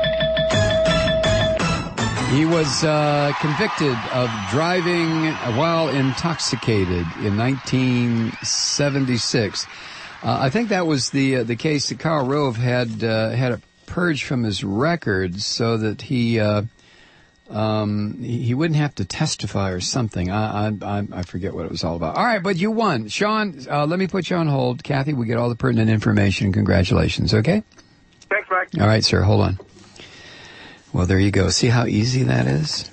He was uh, convicted of driving while intoxicated in nineteen seventy-six. Uh, I think that was the uh, the case that Karl Rove had uh, had it purged from his records so that he uh, um, he wouldn't have to testify or something. I, I I forget what it was all about. All right, but you won, Sean. Uh, let me put you on hold, Kathy. We get all the pertinent information. Congratulations. Okay. Thanks, Mike. All right, sir. Hold on. Well, there you go. See how easy that is?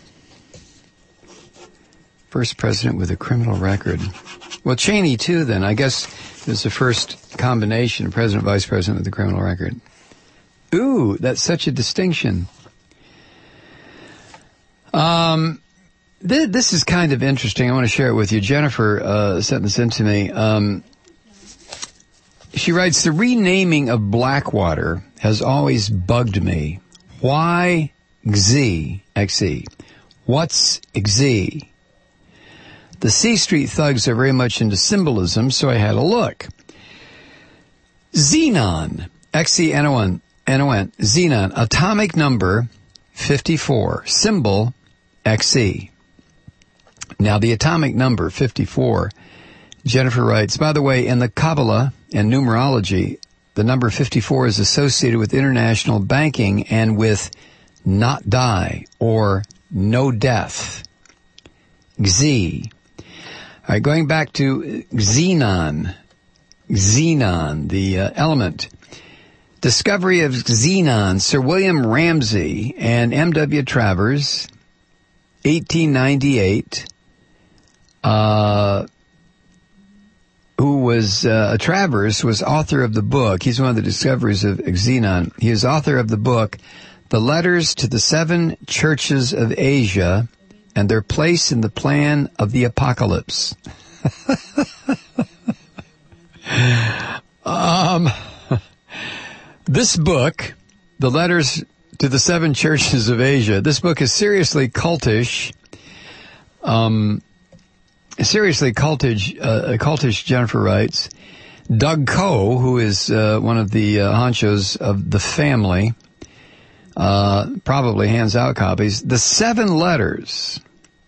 First president with a criminal record. Well, Cheney, too, then. I guess is the first combination of president, vice president with a criminal record. Ooh, that's such a distinction. Um, th- this is kind of interesting. I want to share it with you. Jennifer uh, sent this in to me. Um, she writes, the renaming of Blackwater has always bugged me. Why X Z? X E. What's X Z? The C Street thugs are very much into symbolism, so I had a look. Xenon. X E N O N. N O N. Xenon. Atomic number fifty-four. Symbol X E. Now, the atomic number fifty-four, Jennifer writes, by the way, in the Kabbalah and numerology, the number fifty-four is associated with international banking and with not die or no death. X. All right, going back to xenon. Xenon, the uh, element. Discovery of xenon, Sir William Ramsay and M W Travers, eighteen ninety-eight. Uh... who was, uh, Travers was author of the book. He's one of the discoveries of xenon. He is author of the book, The Letters to the Seven Churches of Asia and Their Place in the Plan of the Apocalypse. um, this book, The Letters to the Seven Churches of Asia, this book is seriously cultish. Um, Seriously, cultish, uh, cultish, Jennifer writes. Doug Coe, who is uh, one of the uh, honchos of the family, uh, probably hands out copies. The seven letters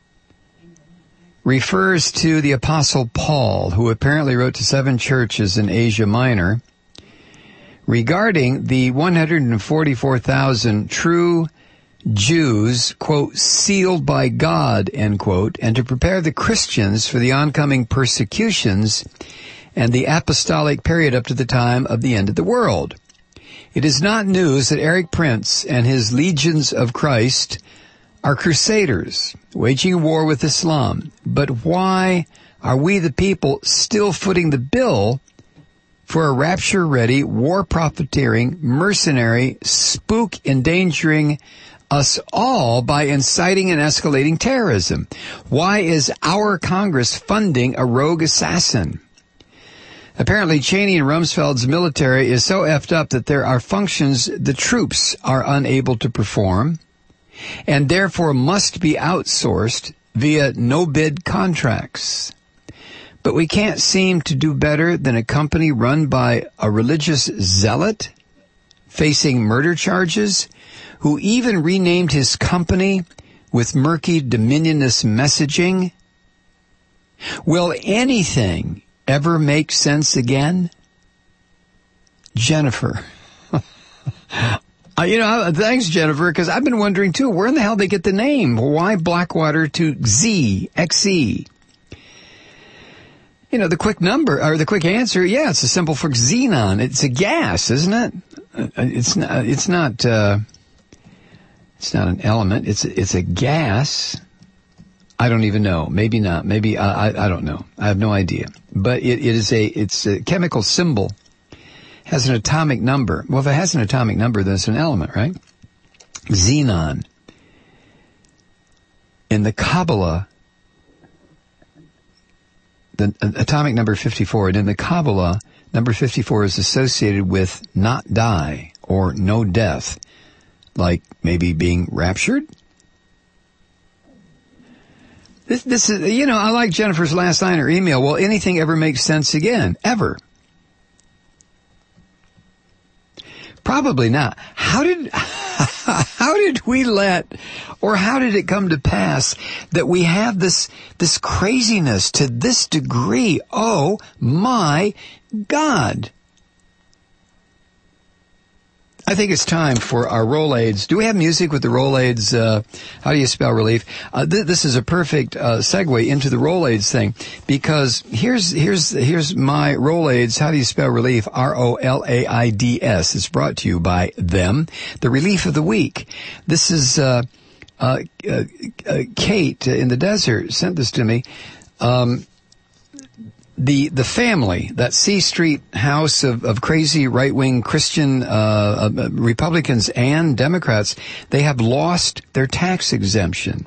refers to the Apostle Paul, who apparently wrote to seven churches in Asia Minor, regarding the one hundred forty-four thousand true Jews, quote, sealed by God, end quote, and to prepare the Christians for the oncoming persecutions and the apostolic period up to the time of the end of the world. It is not news that Eric Prince and his Legions of Christ are crusaders, waging war with Islam. But why are we the people still footing the bill for a rapture-ready, war-profiteering, mercenary, spook-endangering, us all by inciting and escalating terrorism? Why is our Congress funding a rogue assassin? Apparently, Cheney and Rumsfeld's military is so effed up that there are functions the troops are unable to perform and therefore must be outsourced via no-bid contracts. But we can't seem to do better than a company run by a religious zealot facing murder charges, who even renamed his company with murky dominionist messaging. Will anything ever make sense again? Jennifer. uh, you know, thanks, Jennifer, because I've been wondering, too, where in the hell they get the name? Why Blackwater to Z, X E? You know, the quick number, or the quick answer, yeah, it's a simple for xenon. It's a gas, isn't it? It's not, it's not, uh, it's not an element. It's, it's a gas. I don't even know. Maybe not. Maybe, I, I, I don't know. I have no idea. But it, it is a, it's a chemical symbol. Has an atomic number. Well, if it has an atomic number, then it's an element, right? Xenon. In the Kabbalah, the atomic number fifty-four, and in the Kabbalah, number fifty-four is associated with not die or no death, like maybe being raptured. This, this is, you know, I like Jennifer's last line in her email. Will anything ever make sense again? Ever? Probably not. How did, how did we let, or how did it come to pass that we have this, this craziness to this degree? Oh my God. I think it's time for our Rolaids. Do we have music with the Rolaids? Uh, how do you spell relief? Uh, th- this is a perfect uh, segue into the Rolaids thing, because here's here's here's my Rolaids. How do you spell relief? R O L A I D S. It's brought to you by them. The Relief of the Week. This is uh, uh, uh, uh, Kate in the desert sent this to me. Um, The the family, that C Street house of, of crazy right-wing Christian uh, uh, Republicans and Democrats, they have lost their tax exemption.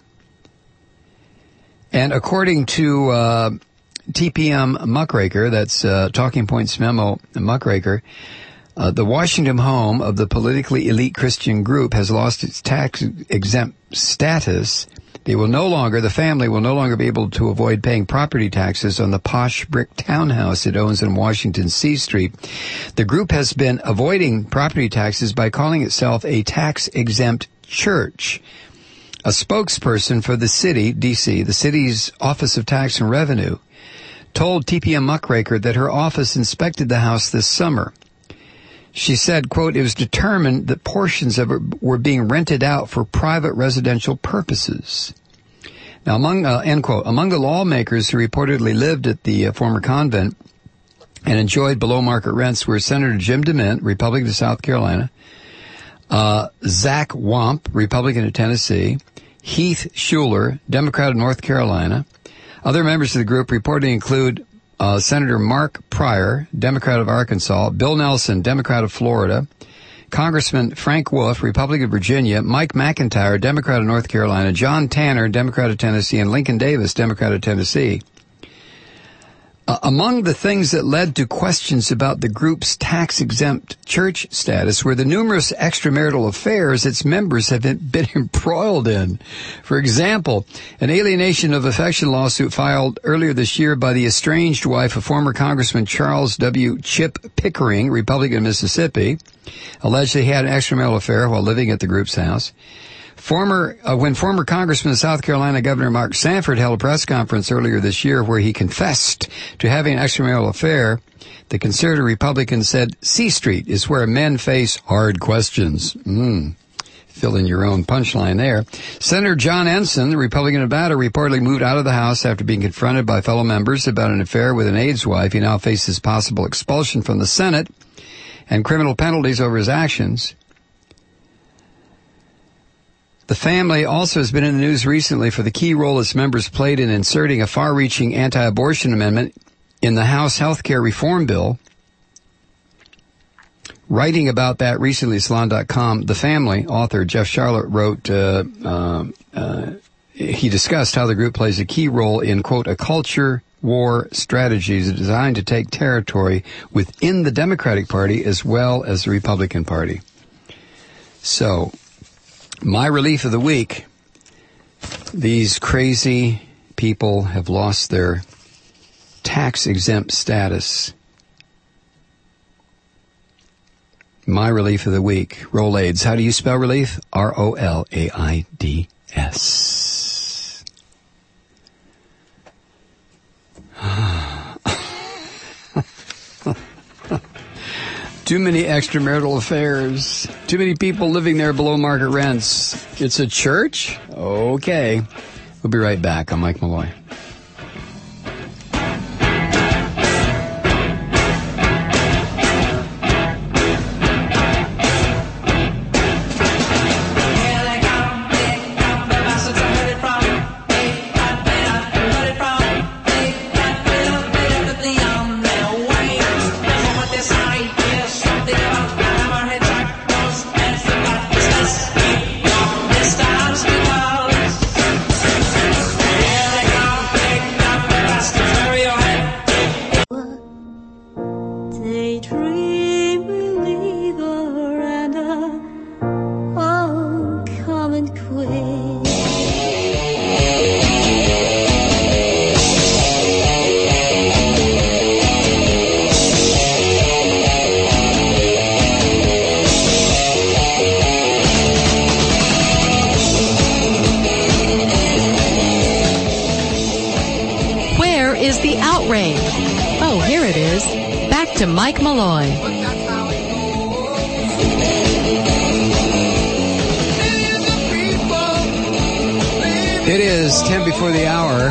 And according to uh, T P M Muckraker, that's uh, Talking Points Memo Muckraker, uh, the Washington home of the politically elite Christian group has lost its tax-exempt status. They will no longer, the family will no longer be able to avoid paying property taxes on the posh brick townhouse it owns in Washington C Street. The group has been avoiding property taxes by calling itself a tax-exempt church. A spokesperson for the city, D C, the city's Office of Tax and Revenue, told T P M Muckraker that her office inspected the house this summer. She said, quote, it was determined that portions of it were being rented out for private residential purposes. Now, among, uh, end quote, among the lawmakers who reportedly lived at the uh, former convent and enjoyed below-market rents were Senator Jim DeMint, Republican of South Carolina, uh, Zach Wamp, Republican of Tennessee, Heath Shuler, Democrat of North Carolina. Other members of the group reportedly include Uh, Senator Mark Pryor, Democrat of Arkansas, Bill Nelson, Democrat of Florida, Congressman Frank Wolf, Republican of Virginia, Mike McIntyre, Democrat of North Carolina, John Tanner, Democrat of Tennessee, and Lincoln Davis, Democrat of Tennessee. Uh, among the things that led to questions about the group's tax-exempt church status were the numerous extramarital affairs its members have been embroiled in. For example, an alienation of affection lawsuit filed earlier this year by the estranged wife of former Congressman Charles W. Chip Pickering, Republican of Mississippi, alleged he had an extramarital affair while living at the group's house. Former, uh, when former Congressman of South Carolina Governor Mark Sanford held a press conference earlier this year where he confessed to having an extramarital affair, the conservative Republican said C Street is where men face hard questions. Mm. Fill in your own punchline there. Senator John Ensign, the Republican of Nevada, reportedly moved out of the House after being confronted by fellow members about an affair with an AIDS wife. He now faces possible expulsion from the Senate and criminal penalties over his actions. The family also has been in the news recently for the key role its members played in inserting a far-reaching anti-abortion amendment in the House Health Care Reform Bill. Writing about that recently, Salon dot com, the family author Jeff Charlotte wrote, uh, uh, uh, he discussed how the group plays a key role in, quote, a culture war strategies designed to take territory within the Democratic Party as well as the Republican Party. So, my relief of the week, these crazy people have lost their tax-exempt status. My relief of the week, Rolaids. How do you spell relief? R O L A I D S. Too many extramarital affairs. Too many people living there below market rents. It's a church? Okay. We'll be right back. I'm Mike Malloy. To Mike Malloy. It is ten before the hour.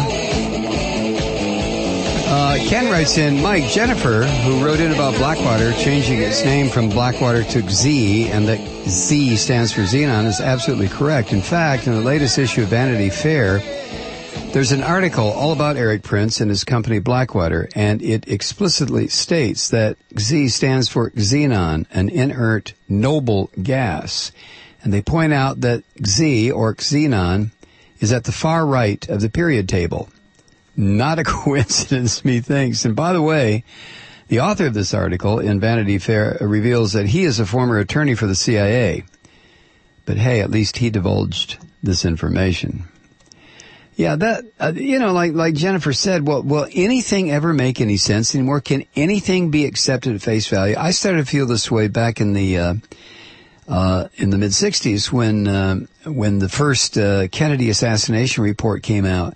Uh, Ken writes in, Mike, Jennifer, who wrote in about Blackwater changing its name from Blackwater to X Z, and that Z stands for Xenon, is absolutely correct. In fact, in the latest issue of Vanity Fair, there's an article all about Eric Prince and his company Blackwater, and it explicitly states that Z stands for xenon, an inert noble gas. And they point out that Z, or xenon, is at the far right of the period table. Not a coincidence, methinks. And by the way, the author of this article in Vanity Fair reveals that he is a former attorney for the C I A. But hey, at least he divulged this information. Yeah, that, uh, you know, like, like Jennifer said, well, will anything ever make any sense anymore? Can anything be accepted at face value? I started to feel this way back in the, uh, uh, in the mid sixties when, uh, when the first, uh, Kennedy assassination report came out.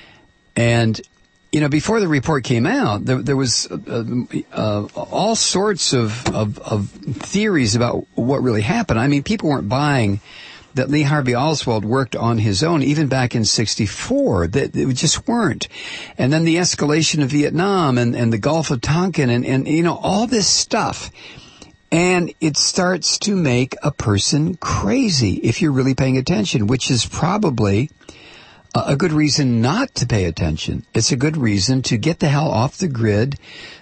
And, you know, before the report came out, there, there was, uh, uh, all sorts of, of, of theories about what really happened. I mean, people weren't buying that Lee Harvey Oswald worked on his own, even back in sixty-four. That they just weren't. And then the escalation of Vietnam and, and the Gulf of Tonkin and, and, you know, all this stuff. And it starts to make a person crazy if you're really paying attention, which is probably a good reason not to pay attention. It's a good reason to get the hell off the grid.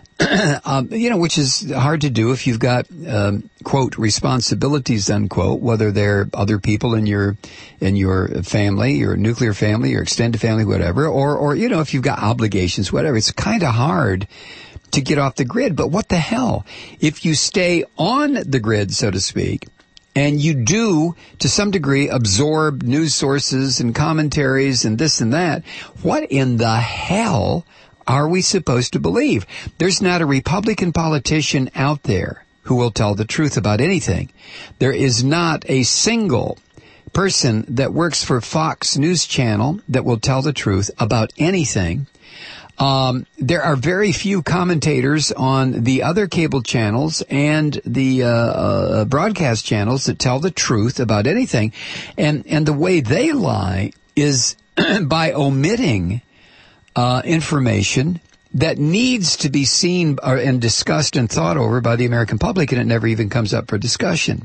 Um, you know, which is hard to do if you've got, um, quote, responsibilities, unquote, whether they're other people in your, in your family, your nuclear family, your extended family, whatever, or, or, you know, if you've got obligations, whatever. It's kind of hard to get off the grid. But what the hell? If you stay on the grid, so to speak, and you do, to some degree, absorb news sources and commentaries and this and that, what in the hell are we supposed to believe? There's not a Republican politician out there who will tell the truth about anything. There is not a single person that works for Fox News Channel that will tell the truth about anything. Um, there are very few commentators on the other cable channels and the uh, uh, broadcast channels that tell the truth about anything. And, and the way they lie is by omitting Uh, information that needs to be seen or, and discussed and thought over by the American public, and it never even comes up for discussion.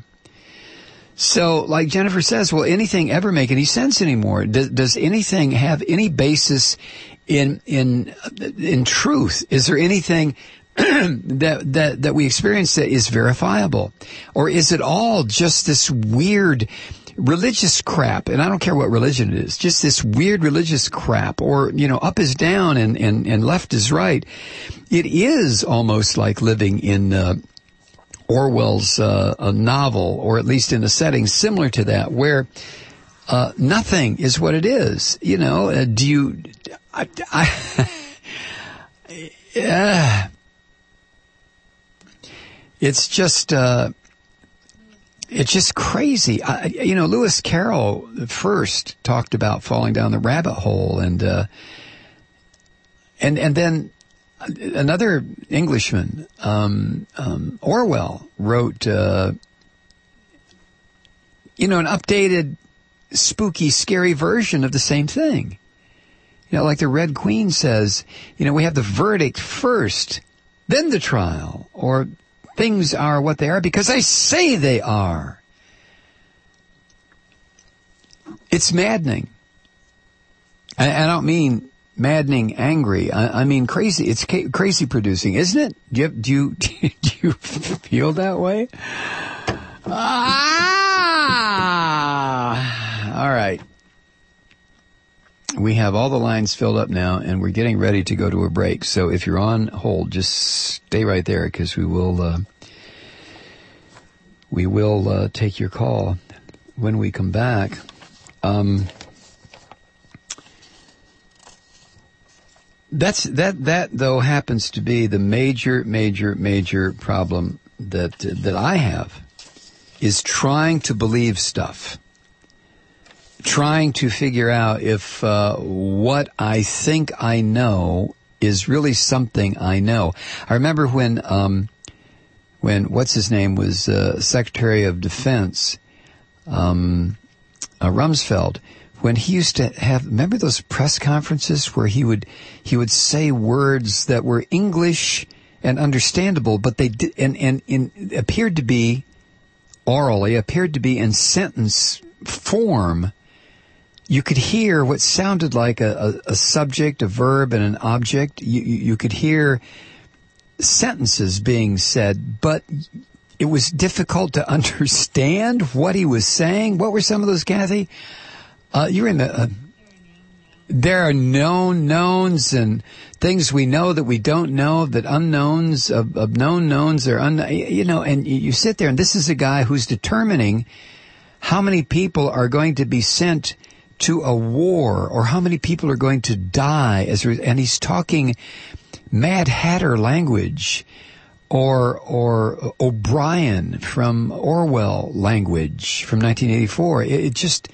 So, like Jennifer says, will anything ever make any sense anymore? Does, does anything have any basis in in in truth? Is there anything that that that we experience that is verifiable, or is it all just this weird religious crap? And I don't care what religion it is, just this weird religious crap, or you know, up is down and and, and left is right. It is almost like living in uh, Orwell's uh, a novel, or at least in a setting similar to that, where uh, nothing is what it is. You know, uh, do you? I. I uh, It's just, uh, it's just crazy. I, you know, Lewis Carroll first talked about falling down the rabbit hole, and, uh, and, and then another Englishman, um, um, Orwell wrote, uh, you know, an updated, spooky, scary version of the same thing. You know, like the Red Queen says, you know, we have the verdict first, then the trial, or things are what they are because I say they are. It's maddening. I, I don't mean maddening angry. I, I mean crazy. It's ca- crazy producing, isn't it? Do you, do you, do you feel that way? Ah! All right. We have all the lines filled up now, and we're getting ready to go to a break. So if you're on hold, just stay right there, because we will uh, we will uh, take your call when we come back. Um, that's that that though happens to be the major, major, major problem that that I have, is trying to believe stuff. Trying to figure out if uh, what I think I know is really something I know. I remember when um, when what's his name was uh, Secretary of Defense, um, uh, Rumsfeld, when he used to have, remember those press conferences where he would he would say words that were English and understandable, but they did, and and, and appeared to be orally, appeared to be in sentence form. You could hear what sounded like a, a, a subject, a verb, and an object. You, you, you could hear sentences being said, but it was difficult to understand what he was saying. What were some of those, Kathy? Uh, you're in the... Uh, there are known knowns and things we know that we don't know, that unknowns of, of known knowns are un, you know, and you, you sit there, and this is a guy who's determining how many people are going to be sent to a war, or how many people are going to die, as and he's talking Mad Hatter language, or or O'Brien from Orwell language from nineteen eighty-four. It, it just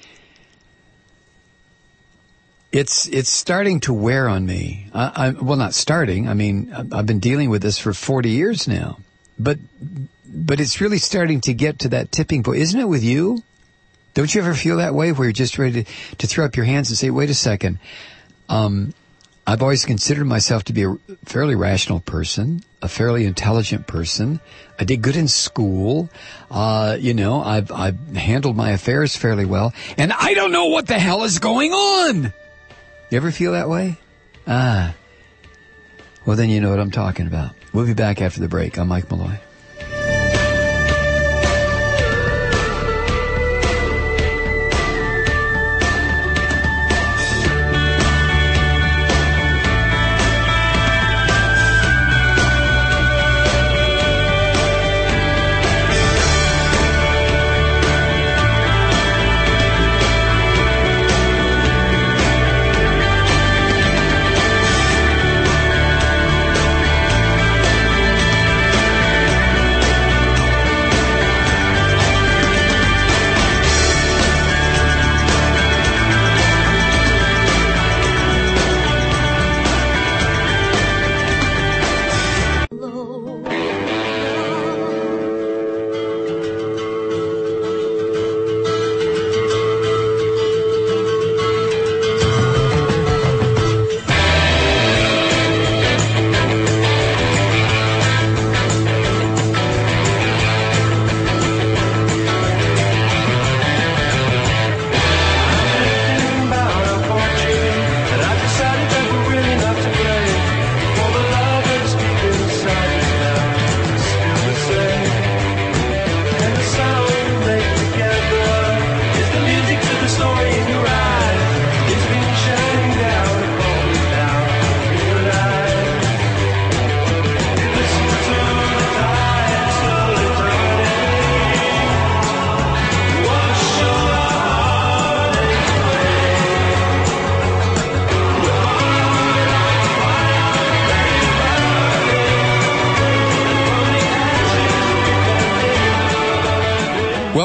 it's it's starting to wear on me. I, I, well, not starting. I mean, I've been dealing with this for forty years now, but but it's really starting to get to that tipping point, isn't it? With you? Don't you ever feel that way, where you're just ready to, to throw up your hands and say, wait a second, um, I've always considered myself to be a fairly rational person, a fairly intelligent person. I did good in school. Uh, you know, I've, I've handled my affairs fairly well, and I don't know what the hell is going on. You ever feel that way? Ah. Well, then you know what I'm talking about. We'll be back after the break. I'm Mike Malloy.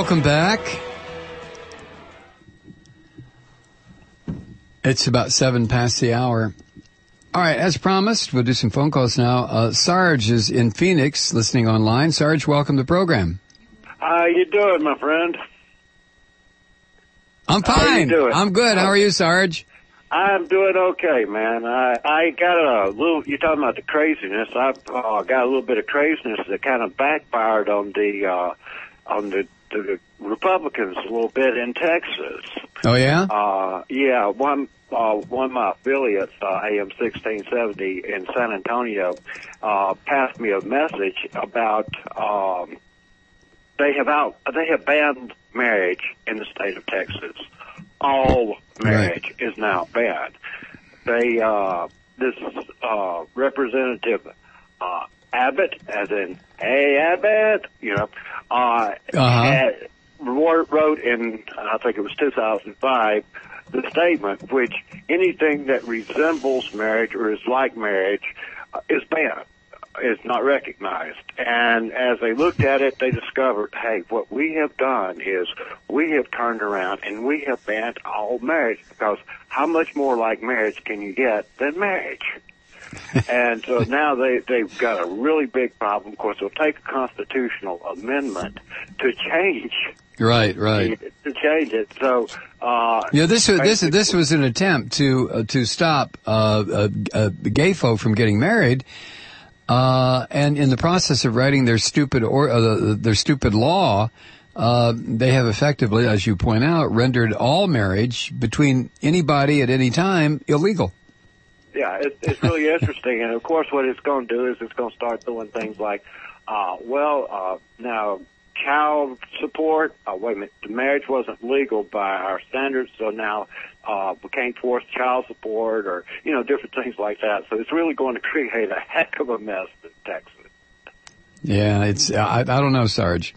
Welcome back. It's about seven past the hour. All right, as promised, we'll do some phone calls now. Uh, Sarge is in Phoenix, listening online. Sarge, welcome to the program. How you doing, my friend? I'm fine. How you doing? I'm good. How are you, Sarge? I'm doing okay, man. I I got a little. You're talking about the craziness. I uh, got a little bit of craziness that kind of backfired on the uh, on the, the Republicans a little bit in Texas. Oh yeah. Uh, yeah. One uh, one of my affiliates, uh, A M sixteen seventy in San Antonio, uh, passed me a message about um, they have out they have banned marriage in the state of Texas. All marriage right. is now banned. They, uh, this, uh, representative, uh, Abbott, as in, hey, Abbott, you know, uh, uh-huh. had, wrote in, I think it was two thousand five, the statement, which anything that resembles marriage or is like marriage uh, is banned. Is not recognized. And as they looked at it, they discovered, hey, what we have done is we have turned around and we have banned all marriage, because how much more like marriage can you get than marriage? And so now they, they've got a really big problem. Of course, it'll take a constitutional amendment to change. Right, right. To change it. So, uh, yeah, this was, this, this was an attempt to, uh, to stop, uh, uh, uh, gay folk from getting married. Uh, and in the process of writing their stupid or uh, their stupid law, uh, they have effectively, as you point out, rendered all marriage between anybody at any time illegal. Yeah, it's, it's really interesting. And of course, what it's going to do is it's going to start doing things like, uh, well, uh, now child support. Uh, wait a minute, the marriage wasn't legal by our standards, so now uh, we can't force child support, or you know, different things like that. So it's really going to create a heck of a mess in Texas. Yeah, it's I, I don't know, Sarge.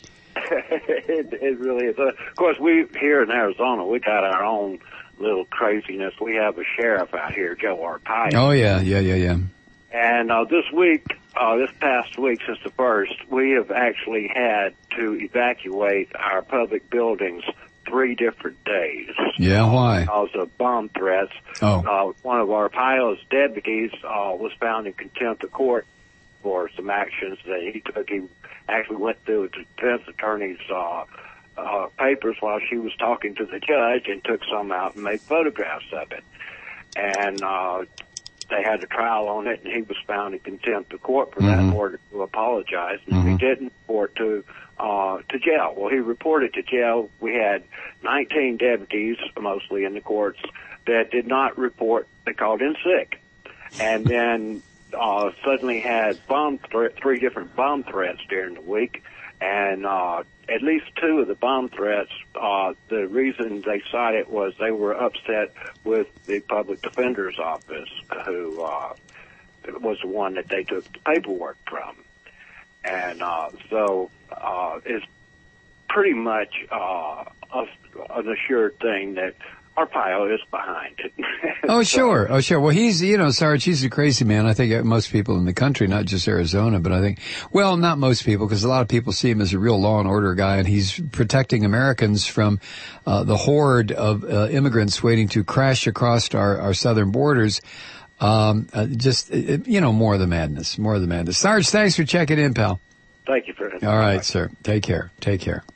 it, it really is. Uh, of course, we here in Arizona, we got our own little craziness. We have a sheriff out here, Joe Arpaio. Oh yeah, yeah, yeah, yeah. And uh, this week, uh, this past week, since the first, we have actually had to evacuate our public buildings three different days. Yeah, why? Because of bomb threats. Oh. Uh, one of our Arpaio's deputies uh, was found in contempt of court for some actions that he took. He actually went through the defense attorney's uh, uh, papers while she was talking to the judge and took some out and made photographs of it. And uh they had a trial on it, and he was found in contempt of court for that in order to apologize. And mm-hmm. he didn't report to uh to jail. Well, he reported to jail. We had nineteen deputies, mostly in the courts, that did not report. They called in sick, and then uh suddenly had bomb thre- three different bomb threats during the week, and uh at least two of the bomb threats, uh, the reason they cited was they were upset with the public defender's office, who, uh, was the one that they took the paperwork from. And, uh, so, uh, it's pretty much, uh, a, an assured thing that Arpaio is behind it. Oh, so, sure. Oh, sure. Well, he's, you know, Sarge, he's a crazy man. I think most people in the country, not just Arizona, but I think, well, not most people, because a lot of people see him as a real law and order guy, and he's protecting Americans from uh, the horde of uh, immigrants waiting to crash across our, our southern borders. Um, uh, just, it, you know, more of the madness, more of the madness. Sarge, thanks for checking in, pal. Thank you for it. All right, sir. Take care. Take care.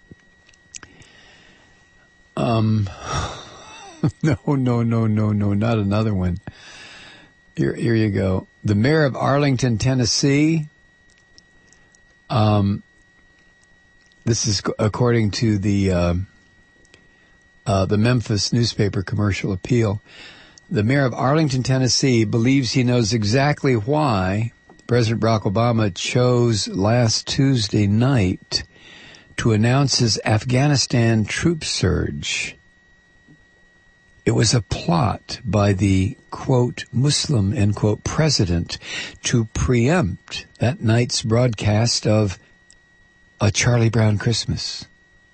Um... No, no, no, no, no, not another one. Here, here you go. The mayor of Arlington, Tennessee. Um, this is according to the uh, uh, the Memphis newspaper Commercial Appeal. The mayor of Arlington, Tennessee, believes he knows exactly why President Barack Obama chose last Tuesday night to announce his Afghanistan troop surge. It was a plot by the, quote, Muslim, end quote, president to preempt that night's broadcast of A Charlie Brown Christmas.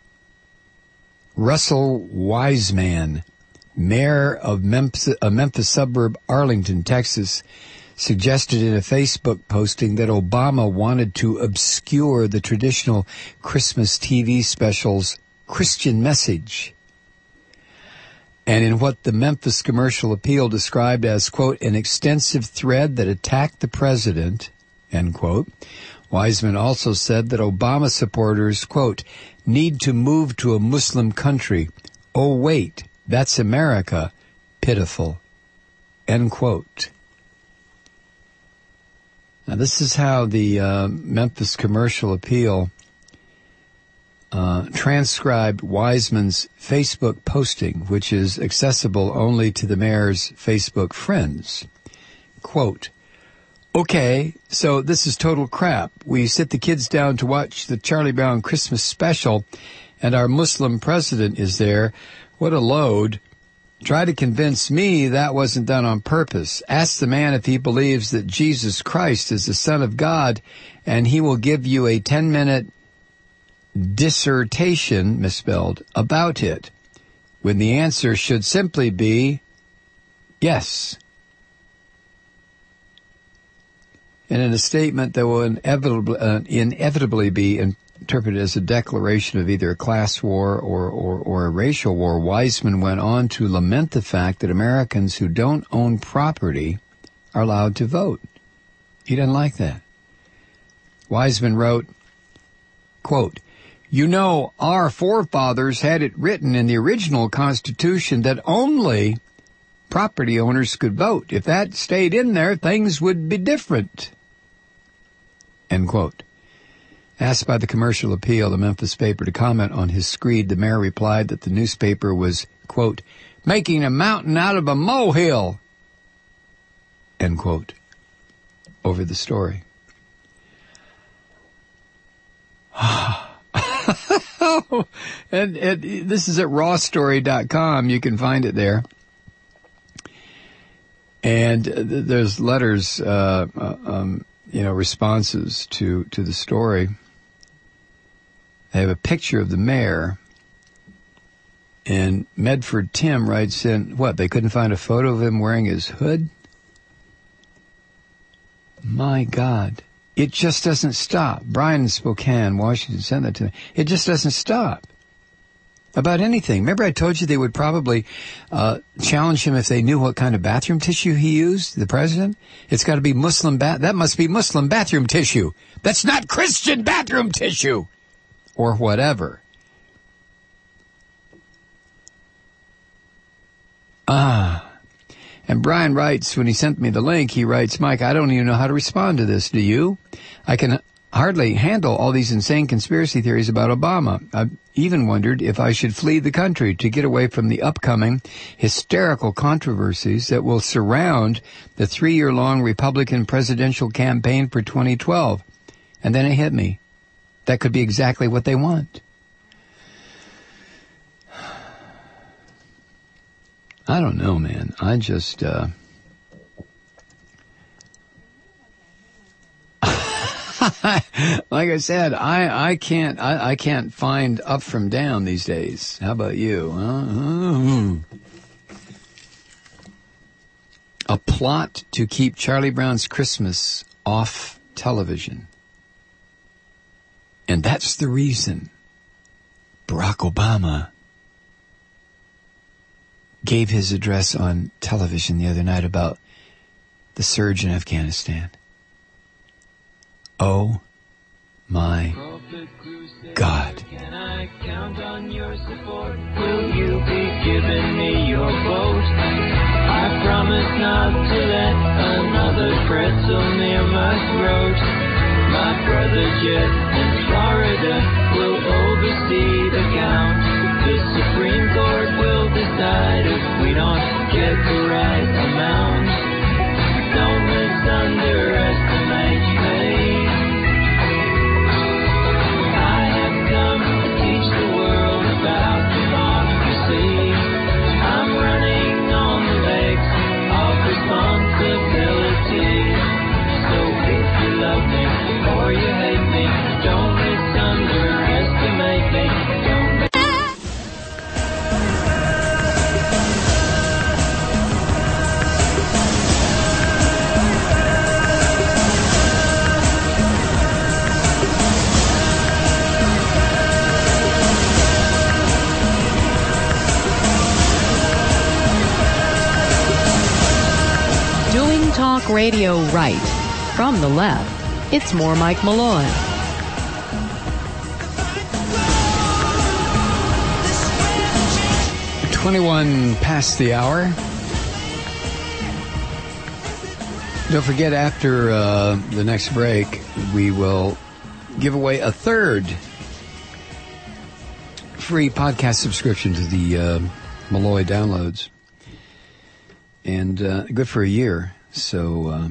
Russell Wiseman, mayor of Memphis, a Memphis suburb, Arlington, Texas, suggested in a Facebook posting that Obama wanted to obscure the traditional Christmas T V special's Christian message. And in what the Memphis Commercial Appeal described as, quote, an extensive thread that attacked the president, end quote, Wiseman also said that Obama supporters, quote, need to move to a Muslim country. Oh, wait, that's America. Pitiful, end quote. Now, this is how the uh, Memphis Commercial Appeal uh, transcribed Wiseman's Facebook posting, which is accessible only to the mayor's Facebook friends. Quote, okay, so this is total crap. We sit the kids down to watch the Charlie Brown Christmas special, and our Muslim president is there. What a load. Try to convince me that wasn't done on purpose. Ask the man if he believes that Jesus Christ is the Son of God, and he will give you a ten-minute dissertation, misspelled, about it, when the answer should simply be yes. And in a statement that will inevitably, uh, inevitably be interpreted as a declaration of either a class war or, or, or a racial war, Wiseman went on to lament the fact that Americans who don't own property are allowed to vote. He didn't like that. Wiseman wrote, quote, you know, our forefathers had it written in the original Constitution that only property owners could vote. If that stayed in there, things would be different. End quote. Asked by the Commercial Appeal, the Memphis paper, to comment on his screed, the mayor replied that the newspaper was, quote, making a mountain out of a molehill, end quote, over the story. and, and this is at raw story dot com. You can find it there. And there's letters, uh, uh, um, you know, responses to, to the story. They have a picture of the mayor. And Medford Tim writes in, what, they couldn't find a photo of him wearing his hood? My God. It just doesn't stop. Brian in Spokane, Washington, sent that to me. It just doesn't stop. About anything. Remember I told you they would probably uh challenge him if they knew what kind of bathroom tissue he used, the president? It's got to be Muslim bath. That must be Muslim bathroom tissue. That's not Christian bathroom tissue. Or whatever. Ah. And Brian writes, when he sent me the link, he writes, Mike, I don't even know how to respond to this. Do you? I can hardly handle all these insane conspiracy theories about Obama. I've even wondered if I should flee the country to get away from the upcoming hysterical controversies that will surround the three-year-long Republican presidential campaign for twenty twelve. And then it hit me. That could be exactly what they want. I don't know, man. I just, uh... like I said, I, I can't, I, I can't find up from down these days. How about you? Uh, a plot to keep Charlie Brown's Christmas off television. And that's the reason Barack Obama gave his address on television the other night about the surge in Afghanistan. Oh my God. Can I count on your support? Will you be giving me your vote? I promise not to let another pretzel near my throat. My brother Jet in Florida will oversee the count. The Supreme Court will decide if we don't get the right amount. Don't misunderestimate me. I have come to teach the world about democracy. I'm running on the legs of responsibility. So if you love me or you hate me, don't misunderestimate me. Don't Young Talk Radio right. From the left, it's more Mike Malloy. twenty-one past the hour. Don't forget, after uh, the next break, we will give away a third free podcast subscription to the uh, Malloy downloads. And uh, good for a year. So uh,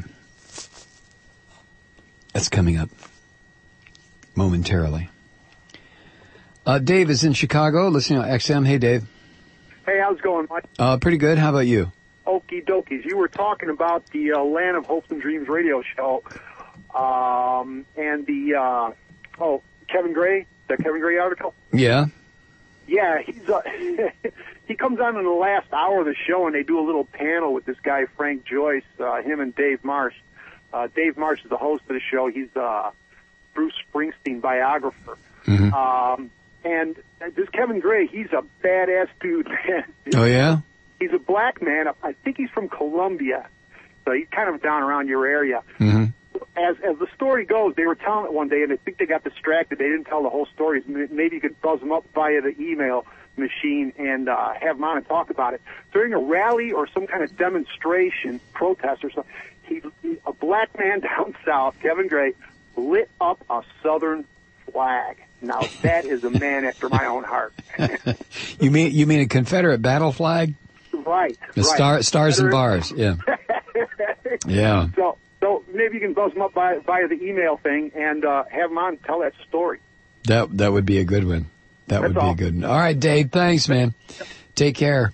that's coming up momentarily. Uh, Dave is in Chicago, listening on X M. Hey, Dave. Hey, how's it going, Mike? Uh, pretty good. How about you? Okie dokies. You were talking about the uh, Land of Hopes and Dreams radio show, um, and the, uh, oh, Kevin Gray, the Kevin Gray article? Yeah. Yeah, he's uh, he comes on in the last hour of the show, and they do a little panel with this guy, Frank Joyce, uh, him and Dave Marsh. Uh, Dave Marsh is the host of the show. He's a Bruce Springsteen biographer. Mm-hmm. Um, and this Kevin Gray, he's a badass dude, man. Oh, yeah? He's a black man. I think he's from Colombia, so he's kind of down around your area. Mm-hmm. As as the story goes, they were telling it one day, and I think they got distracted. They didn't tell the whole story. Maybe you could buzz them up via the email machine and uh, have them on and talk about it. During a rally or some kind of demonstration, protest or something, he, he, a black man down south, Kevin Gray, lit up a Southern flag. Now, that is a man after my own heart. You mean you mean a Confederate battle flag? Right. The right. star, stars and bars, yeah. Yeah. So, so maybe you can buzz them up by, via the email thing and uh, have them on and tell that story. That that would be a good one. That That's would be all. a good one. All right, Dave, thanks, man. Take care.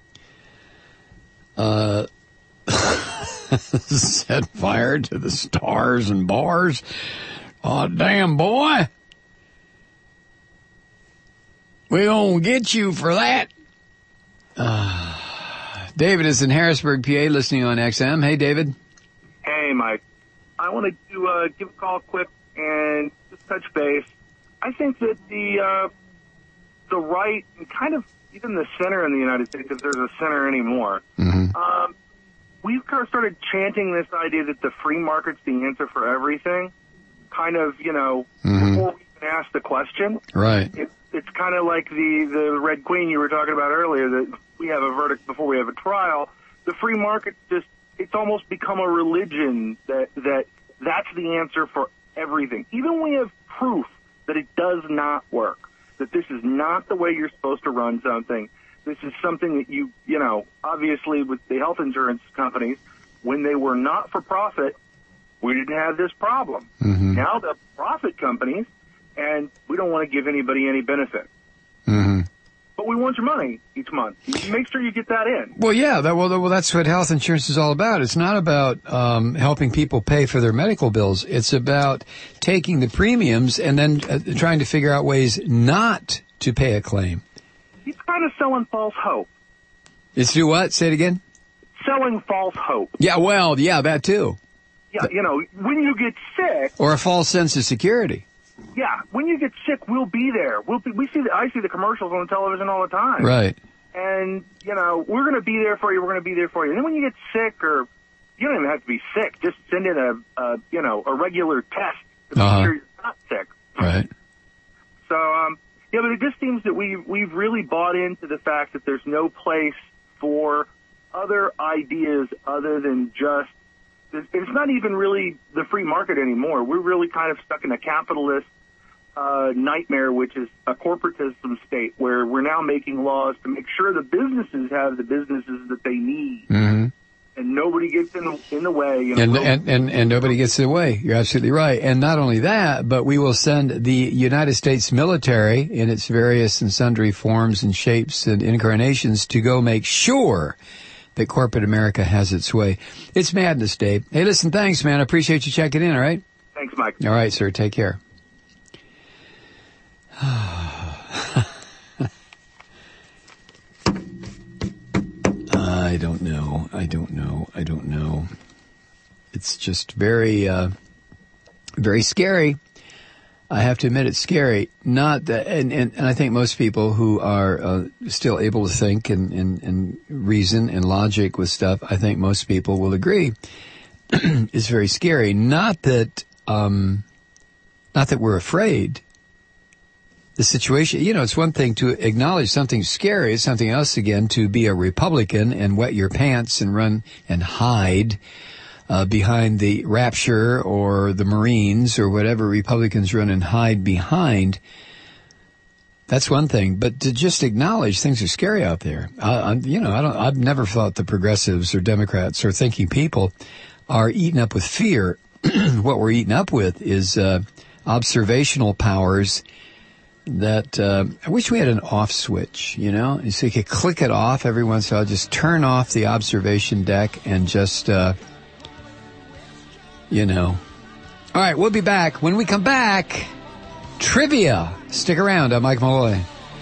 Uh, set fire to the stars and bars. Oh, damn, boy. We gonna get you for that. Uh, David is in Harrisburg, P A, listening on X M. Hey, David. Hey, Mike. I wanted to uh, give a call quick and just touch base. I think that the uh, the right and kind of even the center in the United States, if there's a center anymore, mm-hmm. um, we've kind of started chanting this idea that the free market's the answer for everything. Kind of, you know, mm-hmm. before we even ask the question. Right. It, it's kind of like the, the Red Queen you were talking about earlier, that we have a verdict before we have a trial. The free market just, it's almost become a religion that, that that's the answer for everything. Even when we have proof that it does not work, that this is not the way you're supposed to run something. This is something that you, you know, obviously with the health insurance companies, when they were not for profit, we didn't have this problem. Mm-hmm. Now the profit companies, and we don't want to give anybody any benefit. Mm-hmm. But we want your money each month. You make sure you get that in. Well, yeah, that, well, well, that's what health insurance is all about. It's not about um, helping people pay for their medical bills. It's about taking the premiums and then uh, trying to figure out ways not to pay a claim. It's kind of selling false hope. It's do what? Say it again? Selling false hope. Yeah, well, yeah, that too. Yeah, you know, when you get sick. Or a false sense of security. Yeah, when you get sick, we'll be there. We'll be, we see the, I see the commercials on television all the time. Right. And, you know, we're going to be there for you. We're going to be there for you. And then when you get sick, or you don't even have to be sick, just send in a, a you know, a regular test to uh-huh. make sure you're not sick. Right. So, um, yeah, but it just seems that we we've really bought into the fact that there's no place for other ideas other than just. It's not even really the free market anymore. We're really kind of stuck in a capitalist uh, nightmare, which is a corporatism state, where we're now making laws to make sure the businesses have the businesses that they need, mm-hmm. and nobody gets in the, in the way. You know, and, and, and, and nobody gets in the way. You're absolutely right. And not only that, but we will send the United States military in its various and sundry forms and shapes and incarnations to go make sure that corporate America has its way. It's madness, Dave. Hey, listen, thanks, man. I appreciate you checking in, all right? Thanks, Mike. All right, sir. Take care. I don't know. I don't know. I don't know. It's just very, uh, very scary. I have to admit it's scary. Not that, and, and, and I think most people who are uh, still able to think and, and, and reason and logic with stuff, I think most people will agree is very scary. Not that, um, not that we're afraid. The situation, you know, it's one thing to acknowledge something's scary. It's something else, again, to be a Republican and wet your pants and run and hide uh, behind the Rapture or the Marines or whatever Republicans run and hide behind. That's one thing. But to just acknowledge things are scary out there. I, I, you know, I don't, I've never thought the progressives or Democrats or thinking people are eaten up with fear. What we're eaten up with is uh, observational powers that uh, I wish we had an off switch, you know, so you could click it off every once in a while. Just turn off the observation deck and just, uh, you know. All right, we'll be back. When we come back, trivia. Stick around. I'm Mike Malloy.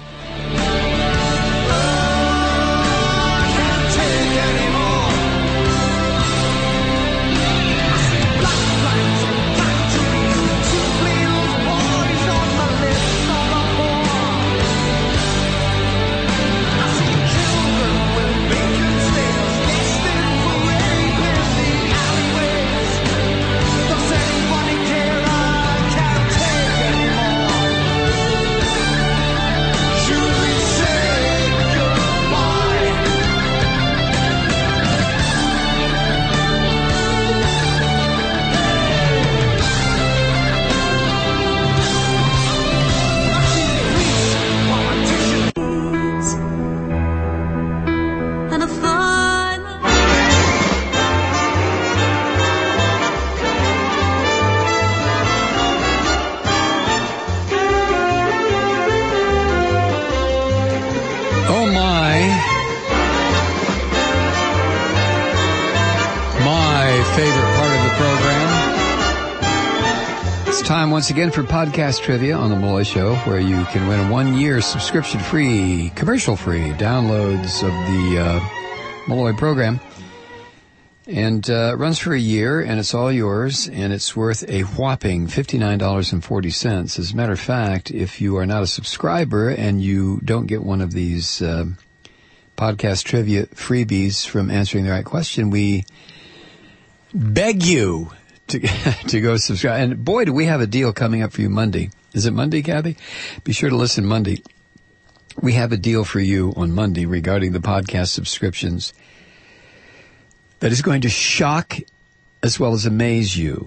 Once again for podcast trivia on the Malloy Show, where you can win a one-year subscription-free, commercial-free downloads of the uh, Malloy program. And uh, it runs for a year, and it's all yours, and it's worth a whopping fifty-nine dollars and forty cents. As a matter of fact, if you are not a subscriber and you don't get one of these uh, podcast trivia freebies from answering the right question, we beg you to to go subscribe. And boy, do we have a deal coming up for you Monday. Is it Monday, Kathy? Be sure to listen Monday. We have a deal for you on Monday regarding the podcast subscriptions that is going to shock as well as amaze you.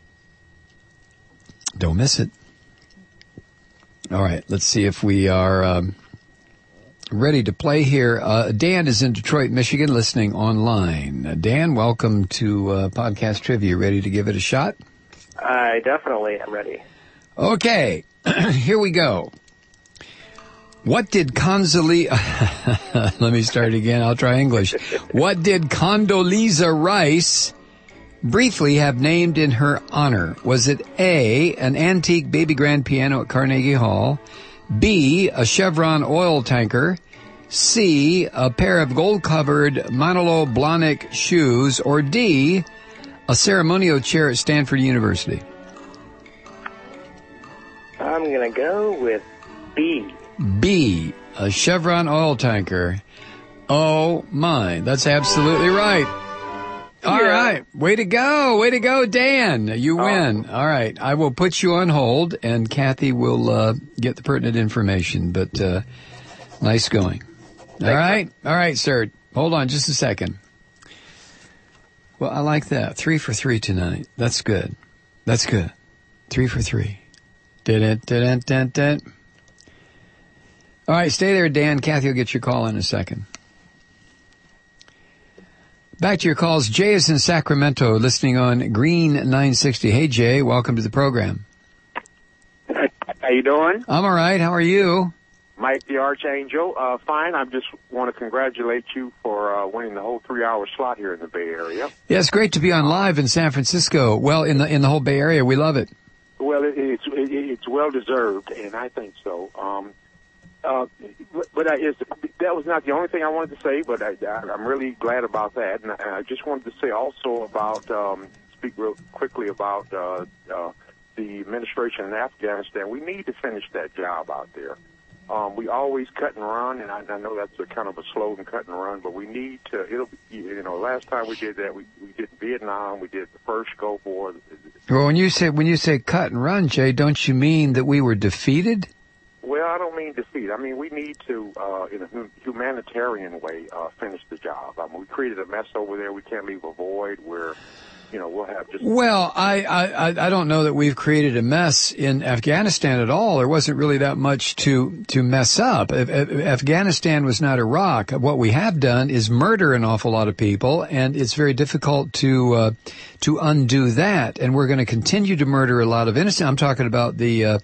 Don't miss it. All right, let's see if we are um, ready to play here. Uh, Dan is in Detroit, Michigan, listening online. Uh, Dan, welcome to uh, Podcast Trivia. Ready to give it a shot? I definitely am ready. Okay, here we go. What did Condoleezza... Let me start again. I'll try English. What did Condoleezza Rice briefly have named in her honor? Was it A, an antique baby grand piano at Carnegie Hall, B, a Chevron oil tanker, C, a pair of gold-covered Manolo Blahnik shoes, or D, a ceremonial chair at Stanford University? I'm going to go with B. B, a Chevron oil tanker. Oh, my. That's absolutely right. All yeah. right. Way to go. Way to go, Dan. You win. Oh. All right. I will put you on hold, and Kathy will uh, get the pertinent information. But uh, nice going. All Thanks, right. Man. All right, sir. Hold on just a second. Well, I like that. Three for three tonight. That's good. That's good. Three for three. Did-it, did-it, did-it. All right, stay there, Dan. Kathy will get your call in a second. Back to your calls. Jay is in Sacramento, listening on Green nine sixty. Hey, Jay, welcome to the program. How you doing? I'm all right. How are you? Mike the Archangel. Uh, fine. I just want to congratulate you for uh, winning the whole three-hour slot here in the Bay Area. Yeah, it's great to be on live in San Francisco. Well, in the in the whole Bay Area, we love it. Well, it, it's it, it's well deserved, and I think so. Um, Uh, but I, it's, that was not the only thing I wanted to say, but I, I, I'm really glad about that. And I, I just wanted to say also about, um, speak real quickly about uh, uh, the administration in Afghanistan. We need to finish that job out there. Um, we always cut and run, and I, I know that's a kind of a slogan, cut and run, but we need to, it'll be, you know, last time we did that, we, we did Vietnam, we did the first Gulf War. Well, when you say, when you say cut and run, Jay, don't you mean that we were defeated? Well, I don't mean defeat. I mean, we need to, uh, in a hu- humanitarian way, uh, finish the job. I mean, we created a mess over there. We can't leave a void where, you know, we'll have just... Well, I, I, I don't know that we've created a mess in Afghanistan at all. There wasn't really that much to, to mess up. If, if Afghanistan was not Iraq. What we have done is murder an awful lot of people, and it's very difficult to, uh, to undo that. And we're going to continue to murder a lot of innocent. I'm talking about the, uh,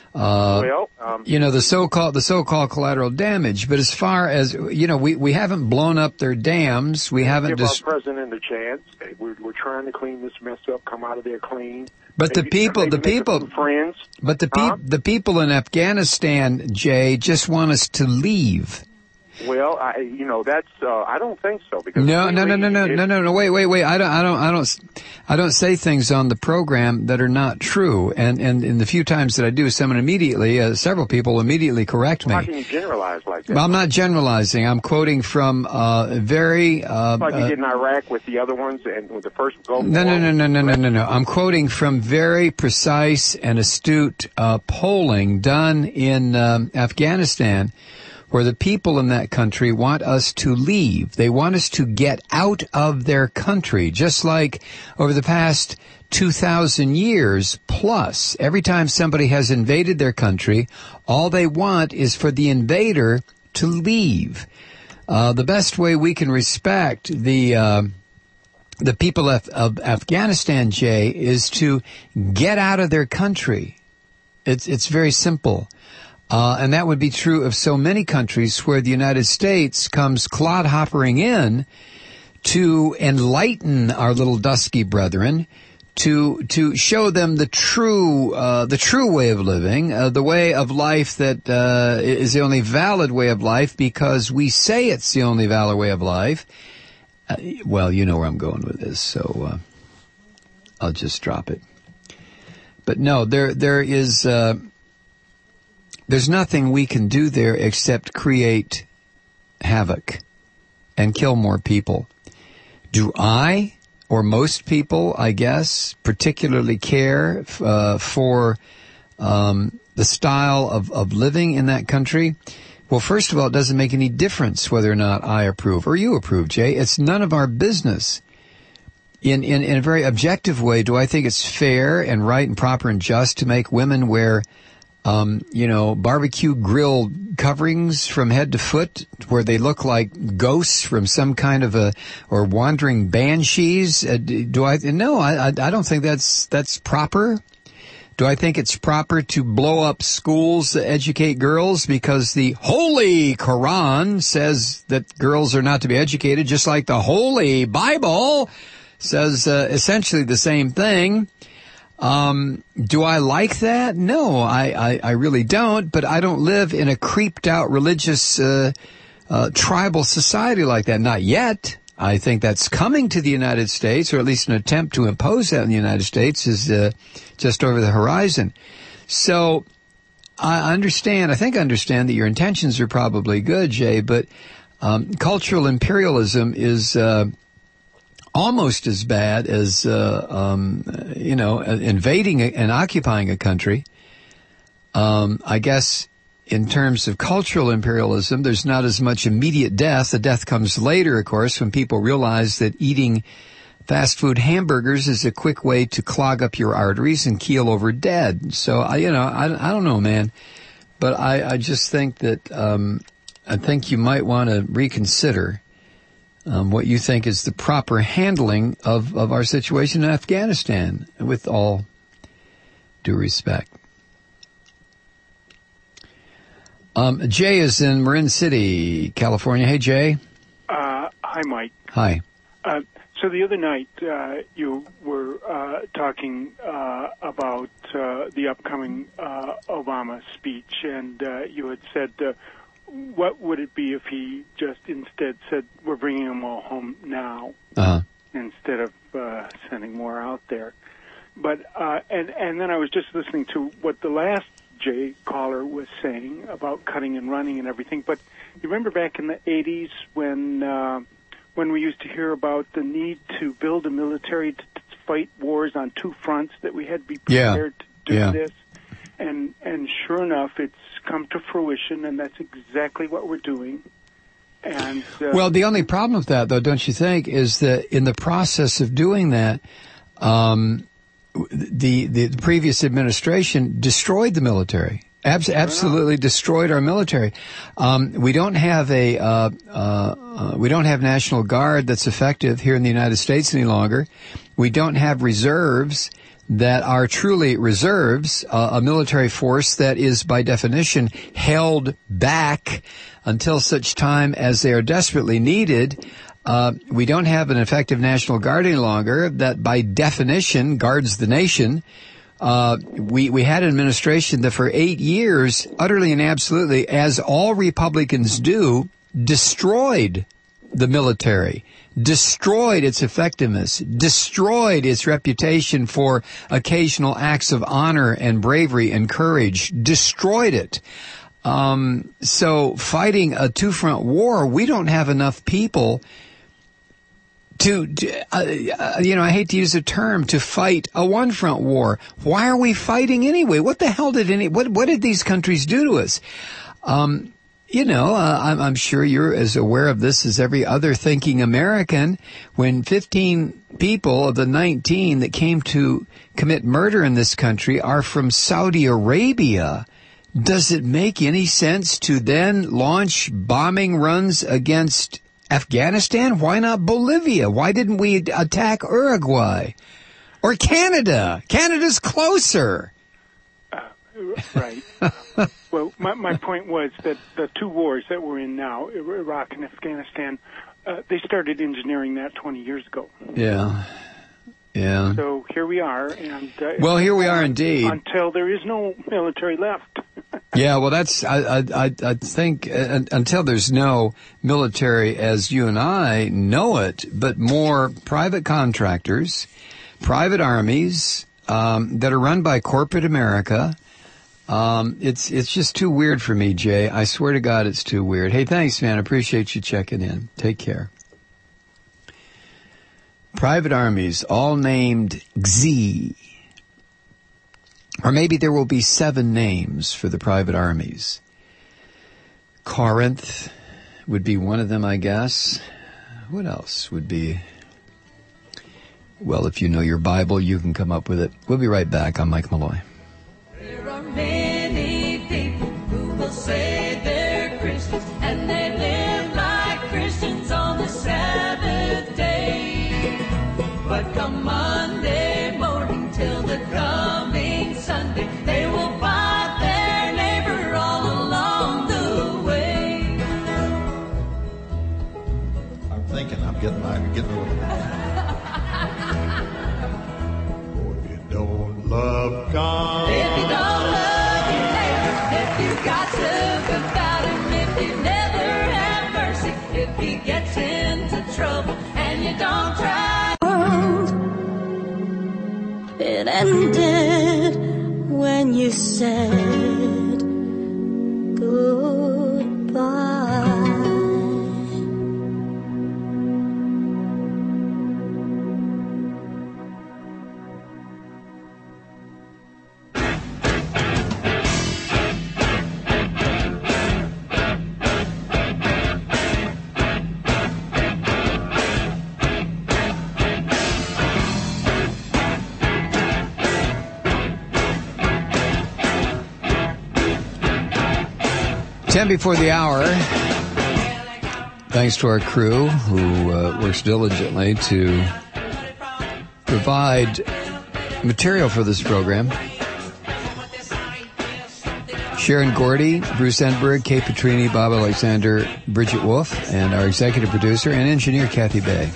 uh, well, um, you know, the so-called, the so-called collateral damage. But as far as, you know, we, we haven't blown up their dams. We haven't give dis- our president a chance. We're, we're trying to clean this mess up, come out of there clean. But maybe, the people, maybe the people, friends. but the huh? pe- the people in Afghanistan, Jay, just want us to leave. Well, I, you know, that's, uh, I don't think so. Because No, no, no, no, no, if, no, no, no, wait, wait, wait. I don't, I don't, I don't, I don't say things on the program that are not true. And, and in the few times that I do, someone immediately, uh, several people immediately correct me. How can you generalize like that? Well, I'm not generalizing. I'm quoting from, uh, very, uh, like you uh, did in Iraq with the other ones and with the first Gulf No, no, War. no, no, no, no, no, no. I'm quoting from very precise and astute uh, polling done in um, Afghanistan, where the people in that country want us to leave. They want us to get out of their country, just like over the past two thousand years plus. Every time somebody has invaded their country, all they want is for the invader to leave. Uh, the best way we can respect the... Uh, the people of, of Afghanistan, Jay, is to get out of their country. It's, it's very simple. Uh, and that would be true of so many countries where the United States comes clodhoppering in to enlighten our little dusky brethren, to, to show them the true, uh, the true way of living, uh, the way of life that, uh, is the only valid way of life because we say it's the only valid way of life. Uh, well, you know where I'm going with this, so uh, I'll just drop it. But no, there there is uh, there's nothing we can do there except create havoc and kill more people. Do I, or most people, I guess, particularly care uh, for um, the style of, of living in that country? Well, first of all, it doesn't make any difference whether or not I approve or you approve, Jay. It's none of our business. In, in, in a very objective way, do I think it's fair and right and proper and just to make women wear, um, you know, barbecue grill coverings from head to foot where they look like ghosts from some kind of a, or wandering banshees? Uh, do I, no, I, I don't think that's, that's proper. Do I think it's proper to blow up schools to educate girls because the Holy Quran says that girls are not to be educated, just like the Holy Bible says uh, essentially the same thing? Um, do I like that? No, I, I, I really don't, but I don't live in a creeped out religious uh, uh, tribal society like that. Not yet. I think that's coming to the United States, or at least an attempt to impose that in the United States is uh, just over the horizon. So I understand, I think I understand that your intentions are probably good, Jay, but um, cultural imperialism is uh, almost as bad as, uh, um, you know, invading and occupying a country. Um, I guess in terms of cultural imperialism, there's not as much immediate death. The death comes later, of course, when people realize that eating fast food hamburgers is a quick way to clog up your arteries and keel over dead. So, I, you know, I, I don't know, man. But I, I just think that um, I think you might want to reconsider um, what you think is the proper handling of, of our situation in Afghanistan, with all due respect. Um, Jay is in Marin City, California. Hey, Jay. Uh, hi, Mike. Hi. Uh, so the other night, uh, you were uh, talking uh, about uh, the upcoming uh, Obama speech, and uh, you had said, uh, what would it be if he just instead said, we're bringing them all home now, uh-huh. instead of uh, sending more out there? But uh, and and then I was just listening to what the last Jay Caller was saying about cutting and running and everything. But you remember back in the eighties when uh, when we used to hear about the need to build a military to, to fight wars on two fronts, that we had to be prepared yeah. to do yeah. this. And and sure enough, it's come to fruition, and that's exactly what we're doing. And uh, well, the only problem with that, though, don't you think, is that in the process of doing that, um, the the previous administration destroyed the military. Abs- absolutely destroyed our military. Um, we don't have a uh, uh, uh, we don't have National Guard that's effective here in the United States any longer. We don't have reserves that are truly reserves, uh, a military force that is by definition held back until such time as they are desperately needed. Uh, we don't have an effective National Guard any longer that by definition guards the nation. Uh, we, we had an administration that for eight years, utterly and absolutely, as all Republicans do, destroyed the military, destroyed its effectiveness, destroyed its reputation for occasional acts of honor and bravery and courage, destroyed it. Um, so fighting a two-front war, we don't have enough people to, uh, you know, I hate to use the term, to fight a one-front war. Why are we fighting anyway? What the hell did any, what, what did these countries do to us? Um, you know, uh, I'm, I'm sure you're as aware of this as every other thinking American. When fifteen people of the nineteen that came to commit murder in this country are from Saudi Arabia, does it make any sense to then launch bombing runs against Afghanistan? Why not Bolivia? Why didn't we attack Uruguay? Or Canada? Canada's closer. Uh, right. uh, well, my, my point was that the two wars that we're in now, Iraq and Afghanistan, uh, they started engineering that twenty years ago. Yeah. Yeah. So here we are. and uh, Well, here we are indeed. Until there is no military left. Yeah, well, that's, I, I, I think uh, until there's no military as you and I know it, but more private contractors, private armies, um, that are run by corporate America. Um, it's, it's just too weird for me, Jay. I swear to God, it's too weird. Hey, thanks, man. I appreciate you checking in. Take care. Private armies, all named X. Or maybe there will be seven names for the private armies. Corinth would be one of them, I guess. What else would be? Well, if you know your Bible, you can come up with it. We'll be right back. I'm Mike Malloy. There are many people who will say they're Christians, and they live like Christians on the Sabbath day. But come Monday morning till the coming Sunday, they will fight their neighbor all along the way. I'm thinking I'm getting my getting away. If you don't love God, if you don't love your neighbor, if you gossip about him, if you never have mercy, if he gets into trouble and you don't try. It ended when you said goodbye. Ten before the hour. Thanks to our crew who uh, works diligently to provide material for this program. Sharon Gordy, Bruce Enberg, Kate Petrini, Bob Alexander, Bridget Wolf, and our executive producer and engineer, Kathy Bay.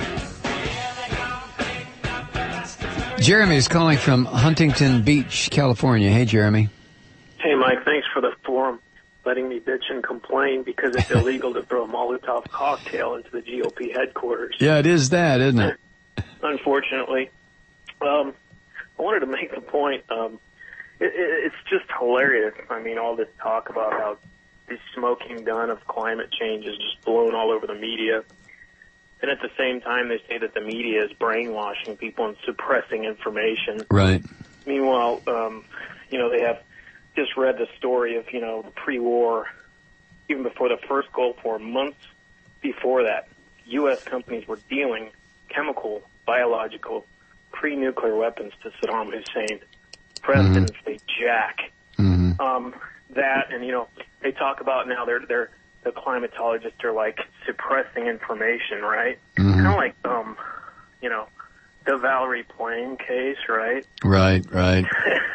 Jeremy is calling from Huntington Beach, California. Hey, Jeremy. Hey, Mike. Thanks for the forum. Letting me bitch and complain because it's illegal to throw a Molotov cocktail into the G O P headquarters. Yeah, it is that, isn't it? Unfortunately. Um, I wanted to make the point, um, it, it, it's just hilarious. I mean, all this talk about how the smoking gun of climate change is just blown all over the media. And at the same time, they say that the media is brainwashing people and suppressing information. Right. Meanwhile, um, you know, they have just read the story of, you know, the pre-war, even before the first Gulf War, months before that, U S companies were dealing chemical, biological, pre-nuclear weapons to Saddam Hussein. Presidents, mm-hmm. they jack. Mm-hmm. Um, that, and, you know, they talk about now they're, they're, the climatologists are like suppressing information, right? Mm-hmm. Kind of like, um, you know, the Valerie Plame case, right? Right, right.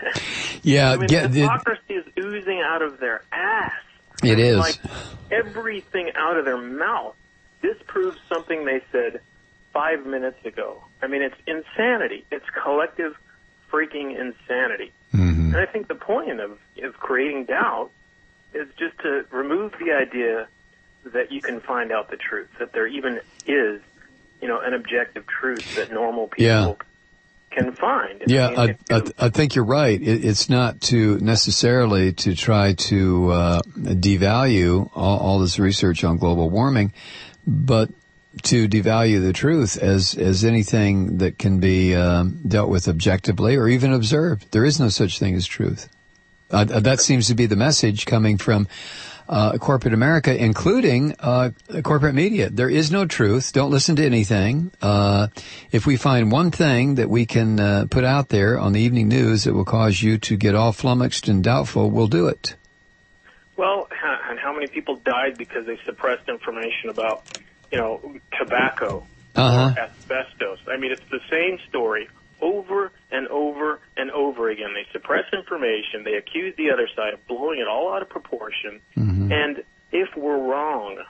Yeah, I mean, get, hypocrisy is oozing out of their ass. It It's is. like everything out of their mouth disproves something they said five minutes ago. I mean, it's insanity. It's collective freaking insanity. Mm-hmm. And I think the point of, of creating doubt is just to remove the idea that you can find out the truth, that there even is, you know, an objective truth that normal people Yeah. can find. Yeah, I, mean, I, I, I think you're right. It, it's not to necessarily to try to uh, devalue all, all this research on global warming, but to devalue the truth as as anything that can be um, dealt with objectively or even observed. There is no such thing as truth. Uh, that seems to be the message coming from uh, corporate America, including uh, corporate media. There is no truth. Don't listen to anything. Uh, if we find one thing that we can uh, put out there on the evening news that will cause you to get all flummoxed and doubtful, we'll do it. Well, and how many people died because they suppressed information about, you know, tobacco Uh-huh. or asbestos? I mean, it's the same story over and over and over again. They suppress information. They accuse the other side of blowing it all out of proportion. Mm-hmm. And if we're wrong,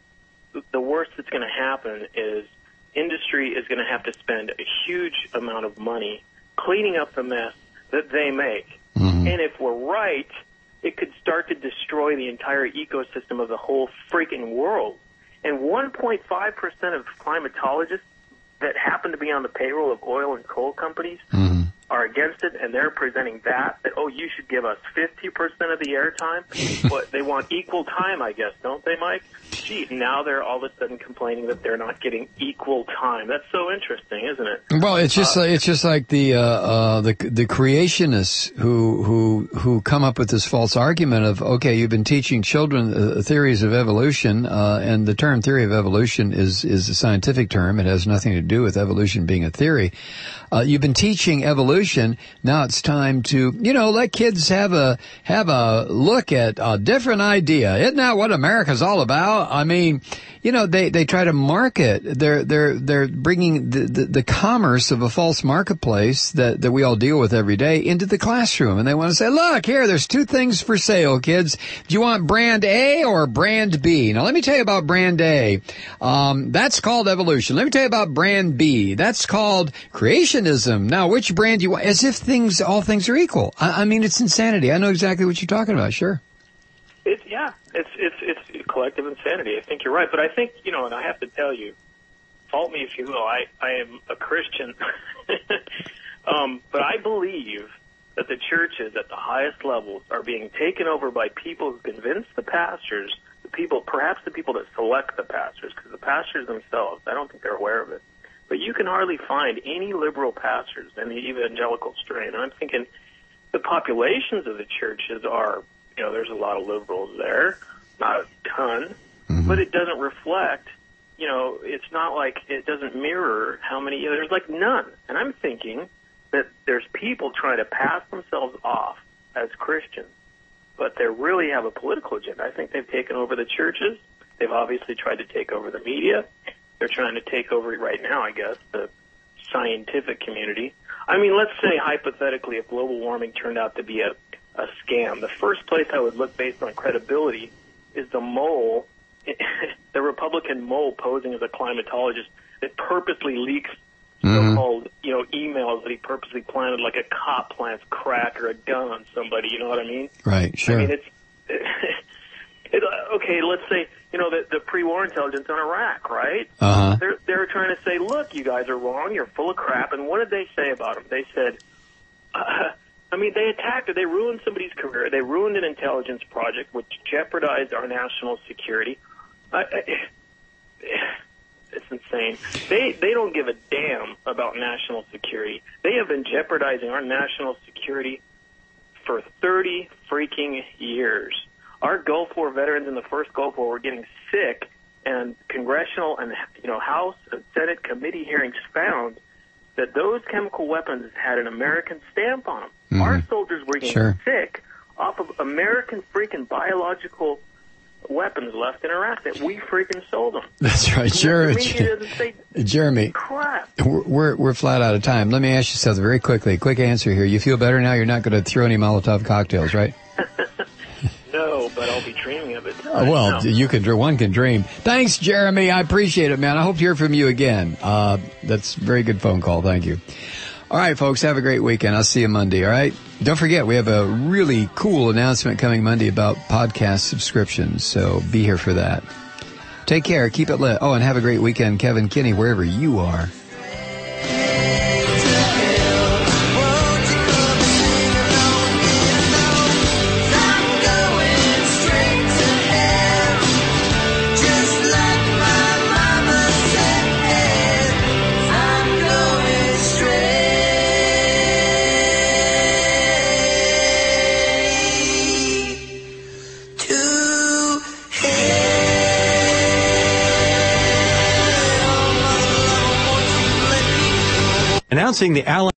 the worst that's going to happen is industry is going to have to spend a huge amount of money cleaning up the mess that they make. Mm-hmm. And if we're right, it could start to destroy the entire ecosystem of the whole freaking world. And one point five percent of climatologists that happen to be on the payroll of oil and coal companies mm-hmm. are against it, and they're presenting that, that, oh, you should give us fifty percent of the airtime. But they want equal time, I guess, don't they, Mike? Gee, now they're all of a sudden complaining that they're not getting equal time. That's so interesting, isn't it? Well, it's just Uh, like, it's just like the uh, uh, the the creationists who who who come up with this false argument of, okay, you've been teaching children uh, theories of evolution, uh, and the term theory of evolution is is a scientific term. It has nothing to do with evolution being a theory. Uh, you've been teaching evolution. Now it's time to, you know, let kids have a have a look at a different idea. Isn't that what America's all about? I mean, you know, they, they try to market. They're they're they're bringing the, the the commerce of a false marketplace that that we all deal with every day into the classroom, and they want to say, look, here, there's two things for sale, kids. Do you want brand A or brand B? Now, let me tell you about brand A. Um, that's called evolution. Let me tell you about brand B. That's called creationism. Now, which brand do you want? As if things, all things are equal. I, I mean, it's insanity. I know exactly what you're talking about. Sure. It's yeah, it's it's it's collective insanity. I think you're right, but I think, you know, and I have to tell you, fault me if you will. I I am a Christian, um, but I believe that the churches at the highest levels are being taken over by people who convince the pastors, the people, perhaps the people that select the pastors, because the pastors themselves, I don't think they're aware of it. But you can hardly find any liberal pastors in the evangelical strain. And I'm thinking the populations of the churches are, you know, there's a lot of liberals there, not a ton, mm-hmm. but it doesn't reflect, you know, it's not like it doesn't mirror how many, you know, there's like none. And I'm thinking that there's people trying to pass themselves off as Christians, but they really have a political agenda. I think they've taken over the churches. They've obviously tried to take over the media. They're trying to take over right now, I guess, the scientific community. I mean, let's say hypothetically if global warming turned out to be a, a scam, the first place I would look based on credibility is the mole, the Republican mole posing as a climatologist that purposely leaks mm-hmm. so-called, you know, emails that he purposely planted, like a cop plants crack or a gun on somebody, you know what I mean? Right, sure. I mean, it's, it, okay, let's say, you know, the, the pre-war intelligence on Iraq, right? Uh-huh. They're, they're trying to say, look, you guys are wrong, you're full of crap. And what did they say about them? They said, uh, I mean, they attacked it. They ruined somebody's career. They ruined an intelligence project, which jeopardized our national security. I, I, it's insane. They they don't give a damn about national security. They have been jeopardizing our national security for thirty freaking years. Our Gulf War veterans in the first Gulf War were getting sick, and congressional and you know House and Senate committee hearings found that those chemical weapons had an American stamp on them. Mm-hmm. Our soldiers were getting Sure. sick off of American freaking biological weapons left in Iraq that we freaking sold them. That's right. The Sure. media doesn't say Jeremy, crap. we're, we're we're flat out of time. Let me ask you something very quickly. Quick answer here. You feel better now? You're not going to throw any Molotov cocktails, right? No, but I'll be dreaming of it. Uh, well, No. you can. dr- One can dream. Thanks, Jeremy. I appreciate it, man. I hope to hear from you again. Uh, that's a very good phone call. Thank you. All right, folks. Have a great weekend. I'll see you Monday. All right. Don't forget, we have a really cool announcement coming Monday about podcast subscriptions. So be here for that. Take care. Keep it lit. Oh, and have a great weekend, Kevin Kinney, wherever you are. Announcing the Allen